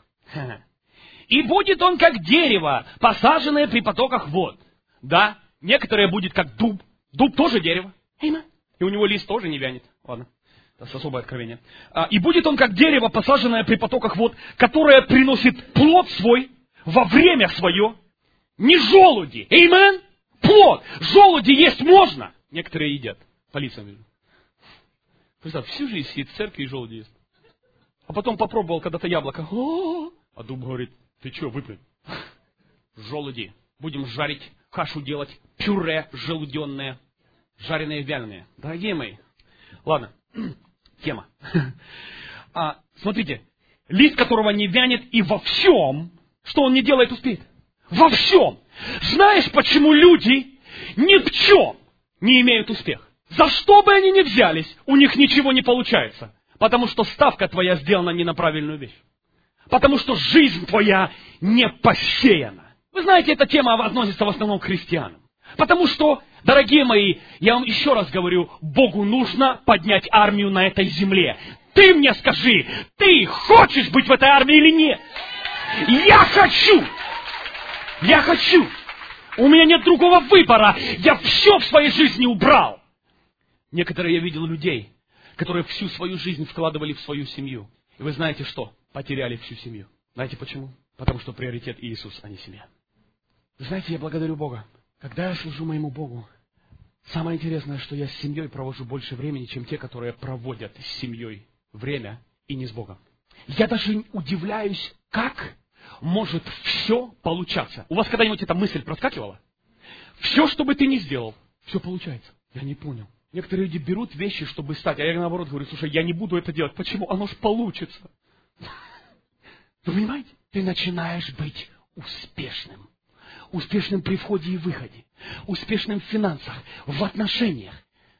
И будет он как дерево, посаженное при потоках вод. Да, некоторые будет как дуб. Дуб тоже дерево. Аминь. И у него лист тоже не вянет. Ладно, это особое откровение. И будет он как дерево, посаженное при потоках вод, которое приносит плод свой во время свое. Не желуди. Аминь. Плод. Желуди есть можно. Некоторые едят. По лицам вижу. Представь, всю жизнь сидит в церкви и желуди ест. А потом попробовал когда-то яблоко. А дуб говорит, ты что, выплюнь? Желуди. Будем жарить, кашу делать, пюре желуденное, жареные вяленые. Дорогие мои. Ладно, тема. Смотрите, лист которого не вянет и во всем, что он не делает, успеет. Во всем. Знаешь, почему люди ни в чем не имеют успеха? За что бы они ни взялись, у них ничего не получается. Потому что ставка твоя сделана не на правильную вещь. Потому что жизнь твоя не посеяна. Вы знаете, эта тема относится в основном к христианам. Потому что, дорогие мои, я вам еще раз говорю, Богу нужно поднять армию на этой земле. Ты мне скажи, ты хочешь быть в этой армии или нет? Я хочу! Я хочу! У меня нет другого выбора. Я все в своей жизни убрал. Некоторые я видел людей, которые всю свою жизнь вкладывали в свою семью. И вы знаете что? Потеряли всю семью. Знаете почему? Потому что приоритет Иисус, а не семья. Вы знаете, я благодарю Бога. Когда я служу моему Богу, самое интересное, что я с семьей провожу больше времени, чем те, которые проводят с семьей время и не с Богом. Я даже удивляюсь, как может все получаться. У вас когда-нибудь эта мысль проскакивала? Все, что бы ты ни сделал, все получается. Я не понял. Некоторые люди берут вещи, чтобы стать, а я наоборот говорю, слушай, я не буду это делать. Почему? Оно ж получится. Вы понимаете? Ты начинаешь быть успешным. Успешным при входе и выходе. Успешным в финансах, в отношениях.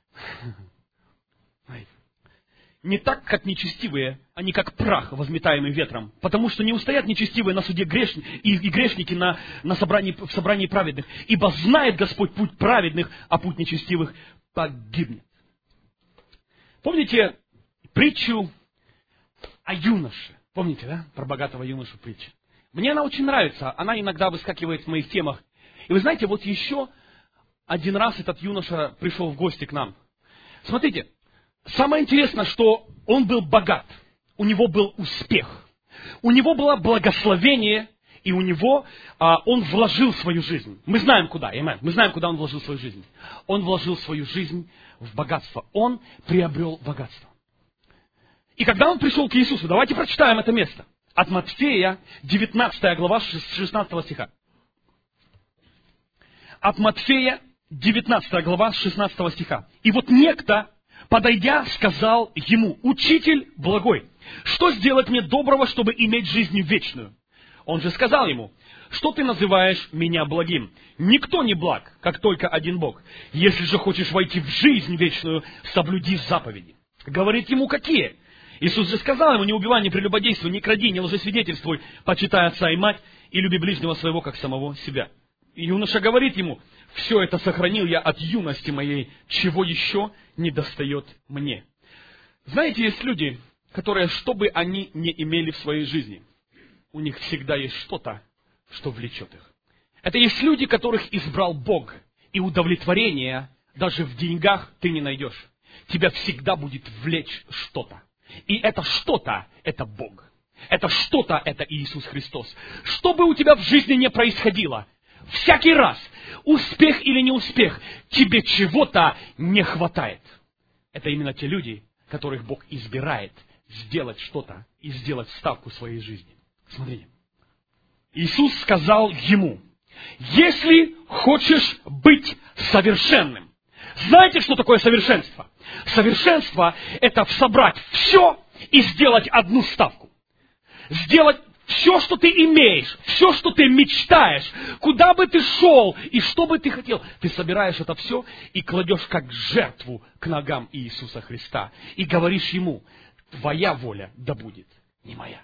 Не так, как нечестивые, они как прах, возметаемый ветром. Потому что не устоят нечестивые на суде и грешники в собрании праведных. Ибо знает Господь путь праведных, а путь нечестивых погибнет. Помните притчу о юноше? Помните, да? Про богатого юношу притчу. Мне она очень нравится. Она иногда выскакивает в моих темах. И вы знаете, вот еще один раз этот юноша пришел в гости к нам. Смотрите, самое интересное, что он был богат. У него был успех. У него было благословение. И у него он вложил свою жизнь. Мы знаем куда, мы знаем, куда он вложил свою жизнь. Он вложил свою жизнь в богатство. Он приобрел богатство. И когда он пришел к Иисусу, давайте прочитаем это место. От Матфея, 19 глава, 16 стиха. От Матфея, 19 глава, 16 стиха. И вот некто, подойдя, сказал ему: «Учитель благой, что сделать мне доброго, чтобы иметь жизнь вечную?» Он же сказал ему: что ты называешь меня благим? Никто не благ, как только один Бог. Если же хочешь войти в жизнь вечную, соблюди заповеди. Говорит ему, какие? Иисус же сказал ему: не убивай, не прелюбодействуй, не кради, не лжесвидетельствуй, почитай отца и мать, и люби ближнего своего, как самого себя. И юноша говорит ему: все это сохранил я от юности моей, чего еще не достает мне. Знаете, есть люди, которые, что бы они ни имели в своей жизни, у них всегда есть что-то, что влечет их. Это есть люди, которых избрал Бог, и удовлетворения даже в деньгах ты не найдешь. Тебя всегда будет влечь что-то. И это что-то – это Бог. Это что-то – это Иисус Христос. Что бы у тебя в жизни ни происходило, всякий раз, успех или неуспех, тебе чего-то не хватает. Это именно те люди, которых Бог избирает сделать что-то и сделать ставку в своей жизни. Смотрите. Иисус сказал ему: если хочешь быть совершенным. Знаете, что такое совершенство? Совершенство – это собрать все и сделать одну ставку. Сделать все, что ты имеешь, все, что ты мечтаешь, куда бы ты шел и что бы ты хотел. Ты собираешь это все и кладешь как жертву к ногам Иисуса Христа. И говоришь Ему: твоя воля да будет, не моя.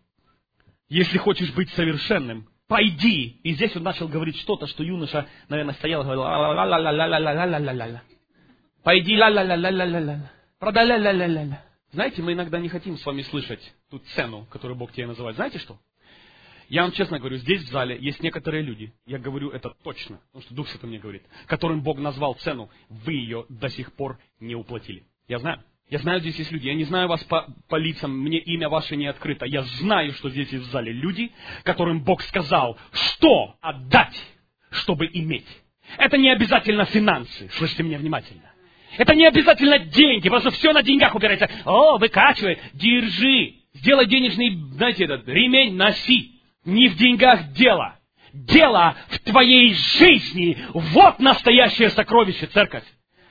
Если хочешь быть совершенным, пойди. И здесь он начал говорить что-то, что юноша, наверное, стоял и говорил: ла-ла-ла-ла-ла-ла-ла-ла-ла. Пойди, ла-ла-ла-ла-ла-ла-ла. Продай, ла-ла-ла-ла-ла. Знаете, мы иногда не хотим с вами слышать ту цену, которую Бог тебе называет. Знаете что? Я вам честно говорю, здесь в зале есть некоторые люди, я говорю это точно, потому что Дух Святой мне говорит, которым Бог назвал цену, вы ее до сих пор не уплатили. Я знаю, здесь есть люди, я не знаю вас по лицам, мне имя ваше не открыто. Я знаю, что здесь есть в зале люди, которым Бог сказал, что отдать, чтобы иметь. Это не обязательно финансы, слышите меня внимательно. Это не обязательно деньги, потому что все на деньгах упирается. О, выкачивай, держи, сделай денежный, знаете, этот ремень, носи. Не в деньгах дело. Дело в твоей жизни. Вот настоящее сокровище, церковь.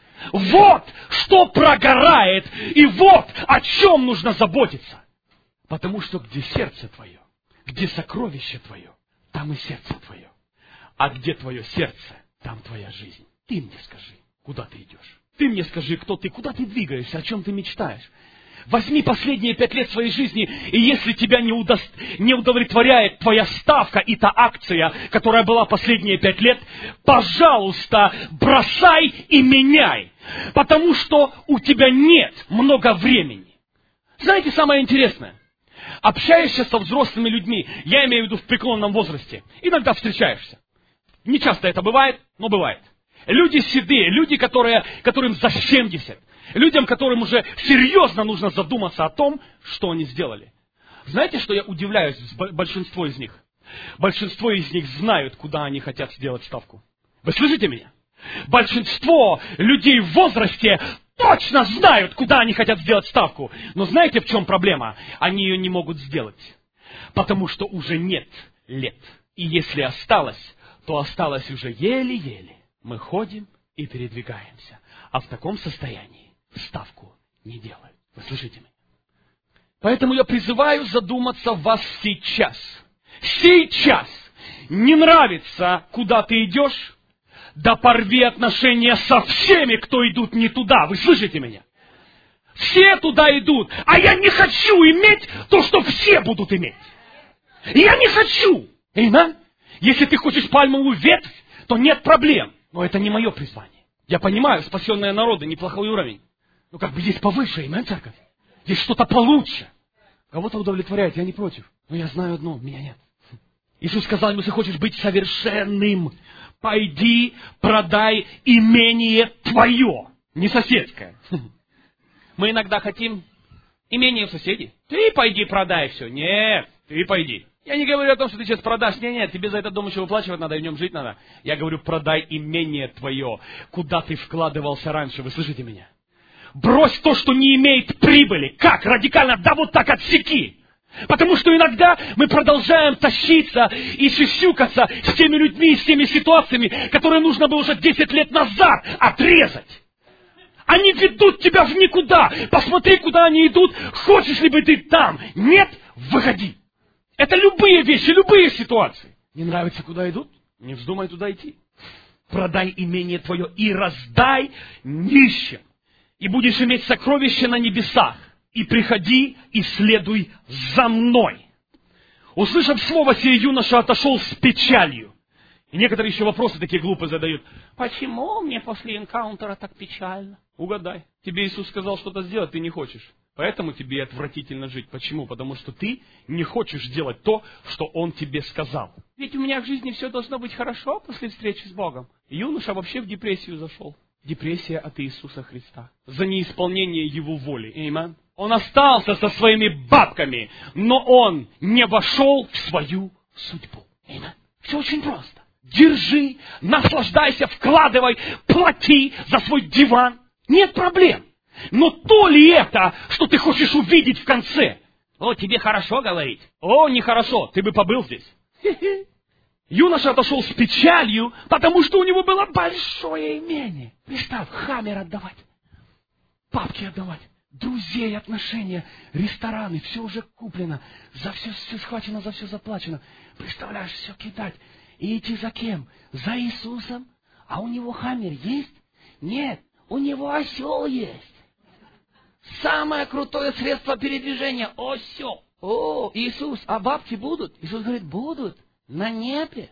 Вот что прогорает, и вот о чем нужно заботиться. Потому что где сердце твое, где сокровище твое, там и сердце твое. А где твое сердце, там твоя жизнь. Ты мне скажи, куда ты идешь. Ты мне скажи, кто ты, куда ты двигаешься, о чем ты мечтаешь. Возьми последние 5 лет своей жизни, и если тебя не удовлетворяет твоя ставка и та акция, которая была последние 5 лет, пожалуйста, бросай и меняй, потому что у тебя нет много времени. Знаете, самое интересное? Общаешься со взрослыми людьми, я имею в виду в преклонном возрасте, иногда встречаешься. Не часто это бывает, но бывает. Люди седые, люди, которым за 70. Людям, которым уже серьезно нужно задуматься о том, что они сделали. Знаете, что я удивляюсь? Большинство из них. Большинство из них знают, куда они хотят сделать ставку. Вы слышите меня? Большинство людей в возрасте точно знают, куда они хотят сделать ставку. Но знаете, в чем проблема? Они ее не могут сделать. Потому что уже нет лет. И если осталось, то осталось уже еле-еле. Мы ходим и передвигаемся. А в таком состоянии ставку не делают. Вы слышите меня? Поэтому я призываю задуматься вас сейчас. Сейчас! Не нравится, куда ты идешь? Да порви отношения со всеми, кто идут не туда. Вы слышите меня? Все туда идут. А я не хочу иметь то, что все будут иметь. Я не хочу. Аминь? Если ты хочешь пальмовую ветвь, то нет проблем. Но это не мое призвание. Я понимаю, спасенные народы, неплохой уровень. Но как бы есть повыше, аминь, церковь. Есть что-то получше. Кого-то удовлетворяет, я не против. Но я знаю одно, меня нет. Иисус сказал ему: если хочешь быть совершенным, пойди, продай имение твое. Не соседское. Мы иногда хотим имение у соседей. Ты пойди, продай все. Нет, ты пойди. Я не говорю о том, что ты сейчас продашь. Нет, тебе за этот дом еще выплачивать надо, и в нем жить надо. Я говорю, продай имение твое, куда ты вкладывался раньше. Вы слышите меня? Брось то, что не имеет прибыли. Как? Радикально? Да вот так отсеки. Потому что иногда мы продолжаем тащиться и сюсюкаться с теми людьми, с теми ситуациями, которые нужно было уже 10 лет назад отрезать. Они ведут тебя в никуда. Посмотри, куда они идут. Хочешь ли бы ты там? Нет? Выходи. Это любые вещи, любые ситуации. Не нравится, куда идут? Не вздумай туда идти. Продай имение твое и раздай нищим. И будешь иметь сокровища на небесах. И приходи, и следуй за мной. Услышав слово сие, юноша отошел с печалью. И некоторые еще вопросы такие глупые задают. Почему мне после энкаунтера так печально? Угадай. Тебе Иисус сказал что-то сделать, ты не хочешь. Поэтому тебе отвратительно жить. Почему? Потому что ты не хочешь делать то, что Он тебе сказал. Ведь у меня в жизни все должно быть хорошо после встречи с Богом. Юноша вообще в депрессию зашел. Депрессия от Иисуса Христа. За неисполнение Его воли. Аминь. Он остался со своими бабками, но он не вошел в свою судьбу. Аминь. Все очень просто. Держи, наслаждайся, вкладывай, плати за свой диван. Нет проблем. Но то ли это, что ты хочешь увидеть в конце? О, тебе хорошо говорить. О, нехорошо, ты бы побыл здесь. Юноша отошел с печалью, потому что у него было большое имение. Представь, хаммер отдавать, папки отдавать, друзей, отношения, рестораны, все уже куплено, за все схвачено, за все заплачено. Представляешь, все кидать. И идти за кем? За Иисусом? А у него хаммер есть? Нет, у него осел есть. Самое крутое средство передвижения – осел. О, Иисус, а бабки будут? Иисус говорит, будут. На небе.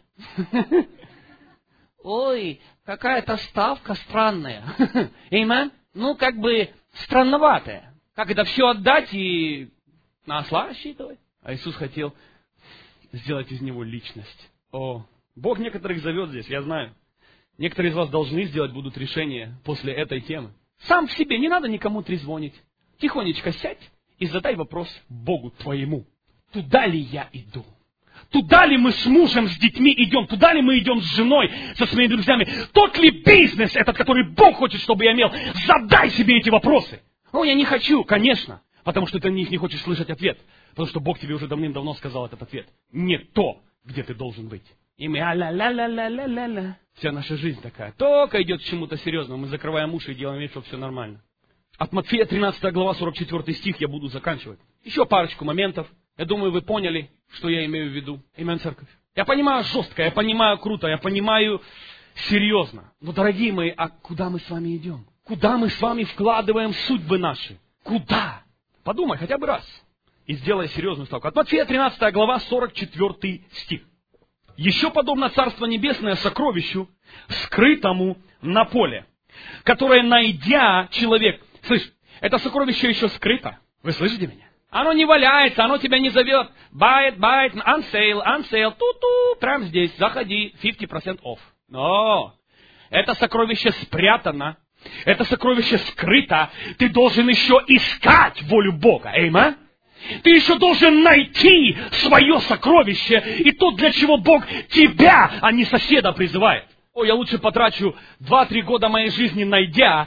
Ой, какая-то ставка странная. Аминь. Ну, как бы странноватая. Как это все отдать и на осла рассчитывать? А Иисус хотел сделать из него личность. О, Бог некоторых зовет здесь, я знаю. Некоторые из вас должны сделать будут решение после этой темы. Сам в себе, не надо никому трезвонить. Тихонечко сядь и задай вопрос Богу твоему. Туда ли я иду? Туда ли мы с мужем, с детьми идем? Туда ли мы идем с женой, со своими друзьями? Тот ли бизнес этот, который Бог хочет, чтобы я имел? Задай себе эти вопросы. Ну, я не хочу, конечно, потому что ты на них не хочешь слышать ответ. Потому что Бог тебе уже давным-давно сказал этот ответ. Не то, где ты должен быть. И мы а-ля-ля-ля-ля-ля-ля-ля. Вся наша жизнь такая. Только идет к чему-то серьезному. Мы закрываем уши и делаем вид, что все нормально. От Матфея 13 глава 44 стих я буду заканчивать. Еще парочку моментов. Я думаю, вы поняли, что я имею в виду. Аминь, церковь. Я понимаю жестко, я понимаю круто, я понимаю серьезно. Но, дорогие мои, а куда мы с вами идем? Куда мы с вами вкладываем судьбы наши? Куда? Подумай хотя бы раз. И сделай серьезную ставку. От Матфея 13 глава 44 стих. Еще подобно Царство Небесное сокровищу, скрытому на поле, которое, найдя человек... Слышь, это сокровище еще скрыто. Вы слышите меня? Оно не валяется, оно тебя не зовет. Buy it, on sale, ту-ту, прямо здесь, заходи, 50% off. Но это сокровище спрятано, это сокровище скрыто. Ты должен еще искать волю Бога. Аминь. Ты еще должен найти свое сокровище и то, для чего Бог тебя, а не соседа призывает. О, я лучше потрачу 2-3 года моей жизни, найдя,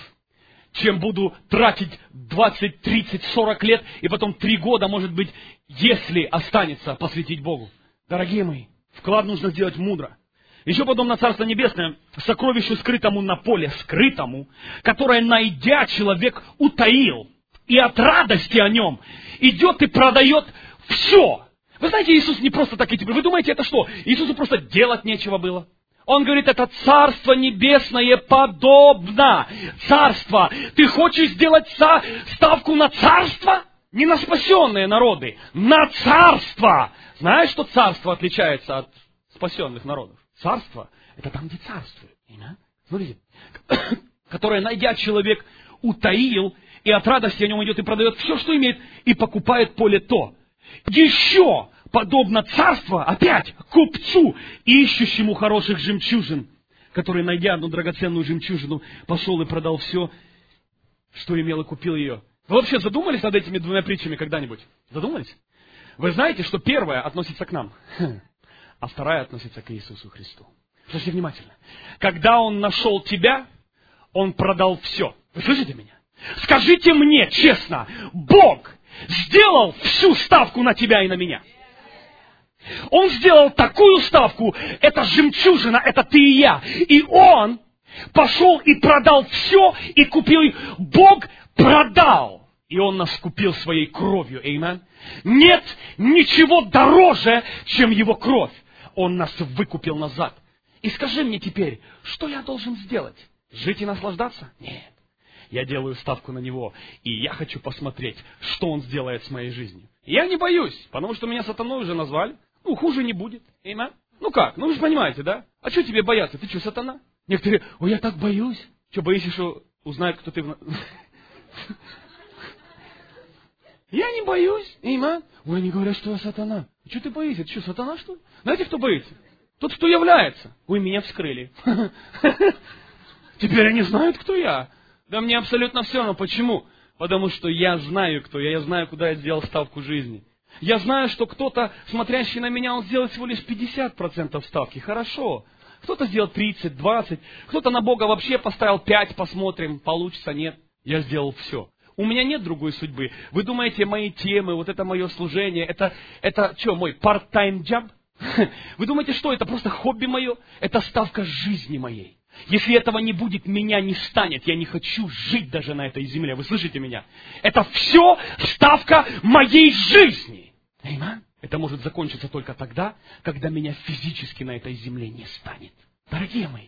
чем буду тратить 20, 30, 40 лет, и потом 3 года, может быть, если останется, посвятить Богу. Дорогие мои, вклад нужно сделать мудро. Еще подобно Царство Небесное, сокровищу скрытому на поле, скрытому, которое, найдя, человек утаил, и от радости о нем идет и продает все. Вы знаете, Иисус не просто так и теперь. Вы думаете, это что? Иисусу просто делать нечего было. Он говорит, это Царство Небесное подобно. Царство. Ты хочешь сделать ставку на царство? Не на спасенные народы, на царство. Знаешь, что царство отличается от спасенных народов? Царство – это там, где царствует. Смотрите, которое, найдя, человек утаил, и от радости о нем идет и продает все, что имеет, и покупает поле то. Еще подобно царство, опять, купцу, ищущему хороших жемчужин, который, найдя одну драгоценную жемчужину, пошел и продал все, что имел, и купил ее. Вы вообще задумались над этими двумя притчами когда-нибудь? Задумались? Вы знаете, что первая относится к нам, а вторая относится к Иисусу Христу. Слушайте внимательно. Когда Он нашел тебя, Он продал все. Вы слышите меня? Скажите мне честно, Бог сделал всю ставку на тебя и на меня. Он сделал такую ставку, это жемчужина, это ты и я. И Он пошел и продал все, и купил. Бог продал И Он нас купил своей кровью. Аминь. Нет ничего дороже, чем Его кровь. Он нас выкупил назад. И скажи мне теперь, что я должен сделать? Жить и наслаждаться? Нет. Я делаю ставку на Него, и я хочу посмотреть, что Он сделает с моей жизнью. Я не боюсь, потому что меня сатаной уже назвали. Хуже не будет. Аминь. Как? Вы же понимаете, да? А что тебе бояться? Ты что, сатана? Некоторые, я так боюсь. Что, боишься, что узнают, кто ты? Я не боюсь. Аминь. Они говорят, что я сатана. Что ты боишься? Ты что, сатана, что ли? Знаете, кто боится? Тот, кто является. Меня вскрыли. Теперь они знают, кто я. Да мне абсолютно все равно. Почему? Потому что я знаю, кто я. Я знаю, куда я сделал ставку жизни. Я знаю, что кто-то, смотрящий на меня, он сделает всего лишь 50% ставки. Хорошо. Кто-то сделал 30, 20. Кто-то на Бога вообще поставил 5, посмотрим, получится, нет. Я сделал все. У меня нет другой судьбы. Вы думаете, мои темы, вот это мое служение, это что, мой part-time job? Вы думаете, что это просто хобби мое? Это ставка жизни моей. Если этого не будет, меня не станет. Я не хочу жить даже на этой земле. Вы слышите меня? Это все ставка моей жизни. Аминь. Это может закончиться только тогда, когда меня физически на этой земле не станет. Дорогие мои,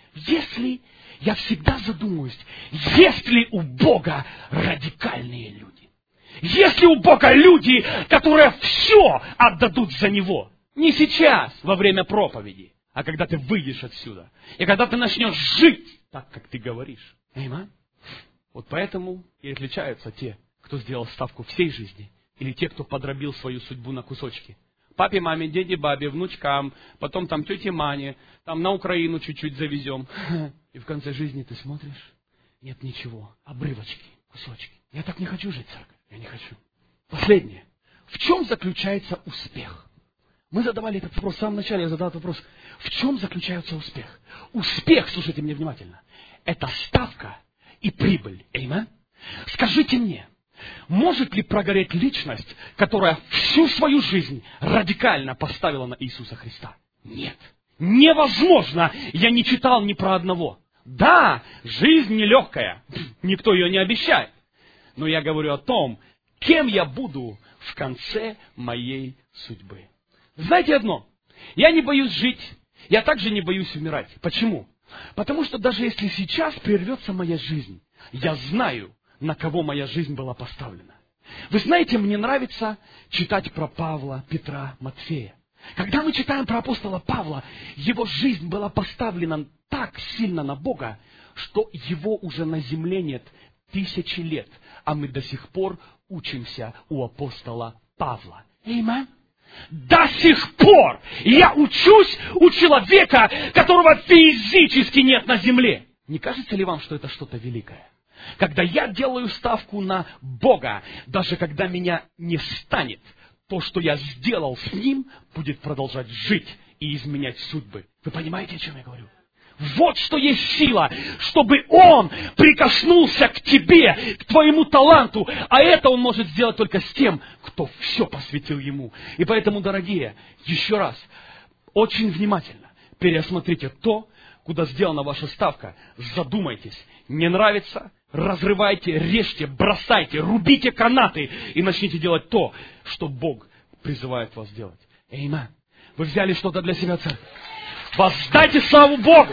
если я всегда задумываюсь, есть ли у Бога радикальные люди? Есть ли у Бога люди, которые все отдадут за Него? Не сейчас, во время проповеди, а когда ты выйдешь отсюда. И когда ты начнешь жить так, как ты говоришь. Аминь. Вот поэтому и отличаются те, кто сделал ставку всей жизни, или те, кто подробил свою судьбу на кусочки. Папе, маме, деде, бабе, внучкам, потом там тете Мане, там на Украину чуть-чуть завезем. И в конце жизни ты смотришь, нет ничего, обрывочки, кусочки. Я так не хочу жить, церковь, я не хочу. Последнее. В чем заключается успех? Мы задавали этот вопрос, в самом начале я задал этот вопрос. В чем заключается успех? Успех, слушайте меня внимательно, это ставка и прибыль. Аминь. Скажите мне, может ли прогореть личность, которая всю свою жизнь радикально поставила на Иисуса Христа? Нет. Невозможно. Я не читал ни про одного. Да, жизнь нелегкая. Никто ее не обещает. Но я говорю о том, кем я буду в конце моей судьбы. Знаете одно? Я не боюсь жить. Я также не боюсь умирать. Почему? Потому что даже если сейчас прервется моя жизнь, я знаю, на кого моя жизнь была поставлена. Вы знаете, мне нравится читать про Павла, Петра, Матфея. Когда мы читаем про апостола Павла, его жизнь была поставлена так сильно на Бога, что его уже на земле нет 1000 лет, а мы до сих пор учимся у апостола Павла. Аминь. До сих пор я учусь у человека, которого физически нет на земле. Не кажется ли вам, что это что-то великое? Когда я делаю ставку на Бога, даже когда меня не станет, то, что я сделал с Ним, будет продолжать жить и изменять судьбы. Вы понимаете, о чем я говорю? Вот что есть сила, чтобы Он прикоснулся к тебе, к твоему таланту. А это Он может сделать только с тем, кто все посвятил Ему. И поэтому, дорогие, еще раз, очень внимательно переосмотрите то, куда сделана ваша ставка. Задумайтесь. Не нравится? Разрывайте, режьте, бросайте, рубите канаты и начните делать то, что Бог призывает вас делать. Аминь. Вы взяли что-то для себя, церковь? Воздайте славу Богу!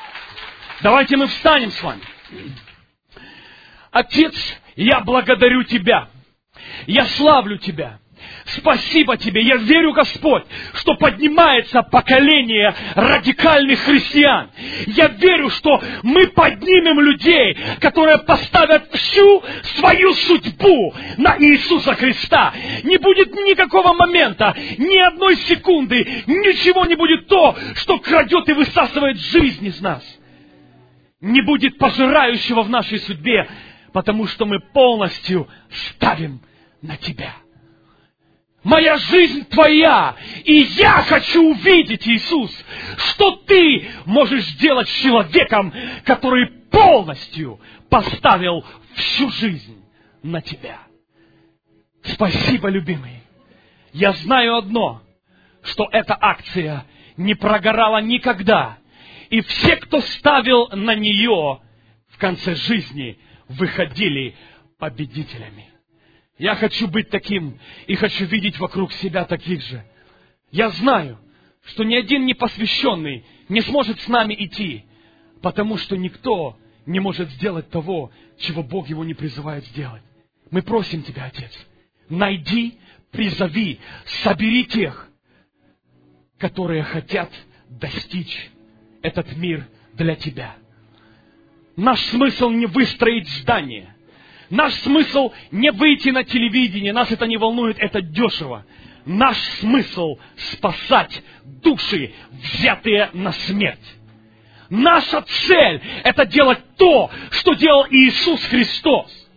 Давайте мы встанем с вами. Отец, я благодарю Тебя. Я славлю Тебя. Спасибо Тебе. Я верю, Господь, что поднимается поколение радикальных христиан. Я верю, что мы поднимем людей, которые поставят всю свою судьбу на Иисуса Христа. Не будет никакого момента, ни одной секунды, ничего не будет то, что крадет и высасывает жизнь из нас. Не будет пожирающего в нашей судьбе, потому что мы полностью ставим на Тебя. Моя жизнь Твоя, и я хочу увидеть, Иисус, что Ты можешь сделать с человеком, который полностью поставил всю жизнь на Тебя. Спасибо, любимый. Я знаю одно, что эта акция не прогорала никогда, и все, кто ставил на нее, в конце жизни выходили победителями. Я хочу быть таким и хочу видеть вокруг себя таких же. Я знаю, что ни один непосвященный не сможет с нами идти, потому что никто не может сделать того, чего Бог его не призывает сделать. Мы просим Тебя, Отец, найди, призови, собери тех, которые хотят достичь этот мир для Тебя. Наш смысл не выстроить здание. Наш смысл не выйти на телевидение. Нас это не волнует, это дешево. Наш смысл спасать души, взятые на смерть. Наша цель – это делать то, что делал Иисус Христос.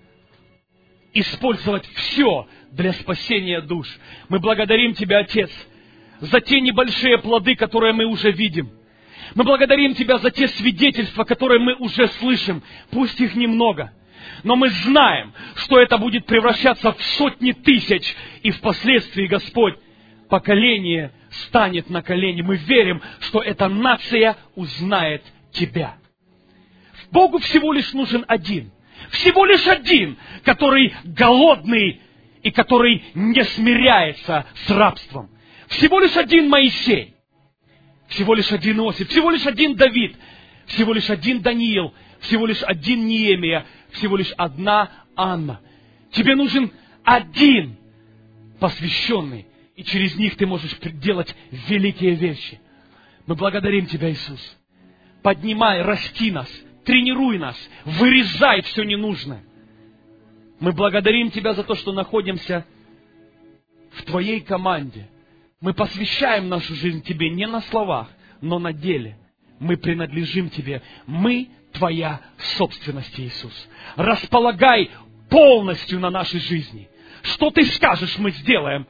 Использовать все для спасения душ. Мы благодарим Тебя, Отец, за те небольшие плоды, которые мы уже видим. Мы благодарим Тебя за те свидетельства, которые мы уже слышим. Пусть их немного. Но мы знаем, что это будет превращаться в сотни тысяч. И впоследствии, Господь, поколение станет на колени. Мы верим, что эта нация узнает Тебя. Богу всего лишь нужен один. Всего лишь один, который голодный и который не смиряется с рабством. Всего лишь один Моисей. Всего лишь один Иосиф. Всего лишь один Давид. Всего лишь один Даниил. Всего лишь один Неемия. Всего лишь одна Анна. Тебе нужен один посвященный. И через них ты можешь делать великие вещи. Мы благодарим Тебя, Иисус. Поднимай, расти нас, тренируй нас, вырезай все ненужное. Мы благодарим Тебя за то, что находимся в Твоей команде. Мы посвящаем нашу жизнь Тебе не на словах, но на деле. Мы принадлежим Тебе. Мы Твоя собственность, Иисус. Располагай полностью на нашей жизни. Что Ты скажешь, мы сделаем.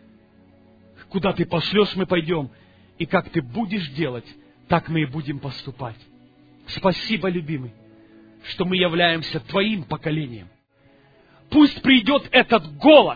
Куда Ты пошлешь, мы пойдем. И как Ты будешь делать, так мы и будем поступать. Спасибо, любимый, что мы являемся Твоим поколением. Пусть придет этот голод,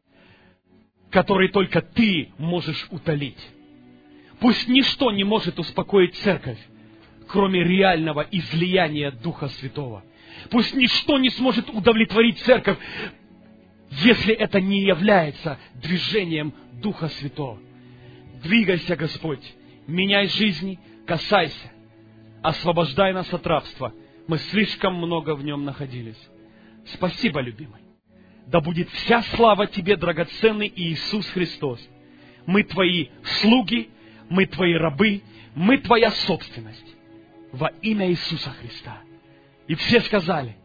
который только Ты можешь утолить. Пусть ничто не может успокоить церковь, кроме реального излияния Духа Святого. Пусть ничто не сможет удовлетворить церковь, если это не является движением Духа Святого. Двигайся, Господь, меняй жизни, касайся, освобождай нас от рабства. Мы слишком много в нем находились. Спасибо, любимый. Да будет вся слава Тебе, драгоценный Иисус Христос. Мы Твои слуги, мы Твои рабы, мы Твоя собственность. Во имя Иисуса Христа. И все сказали: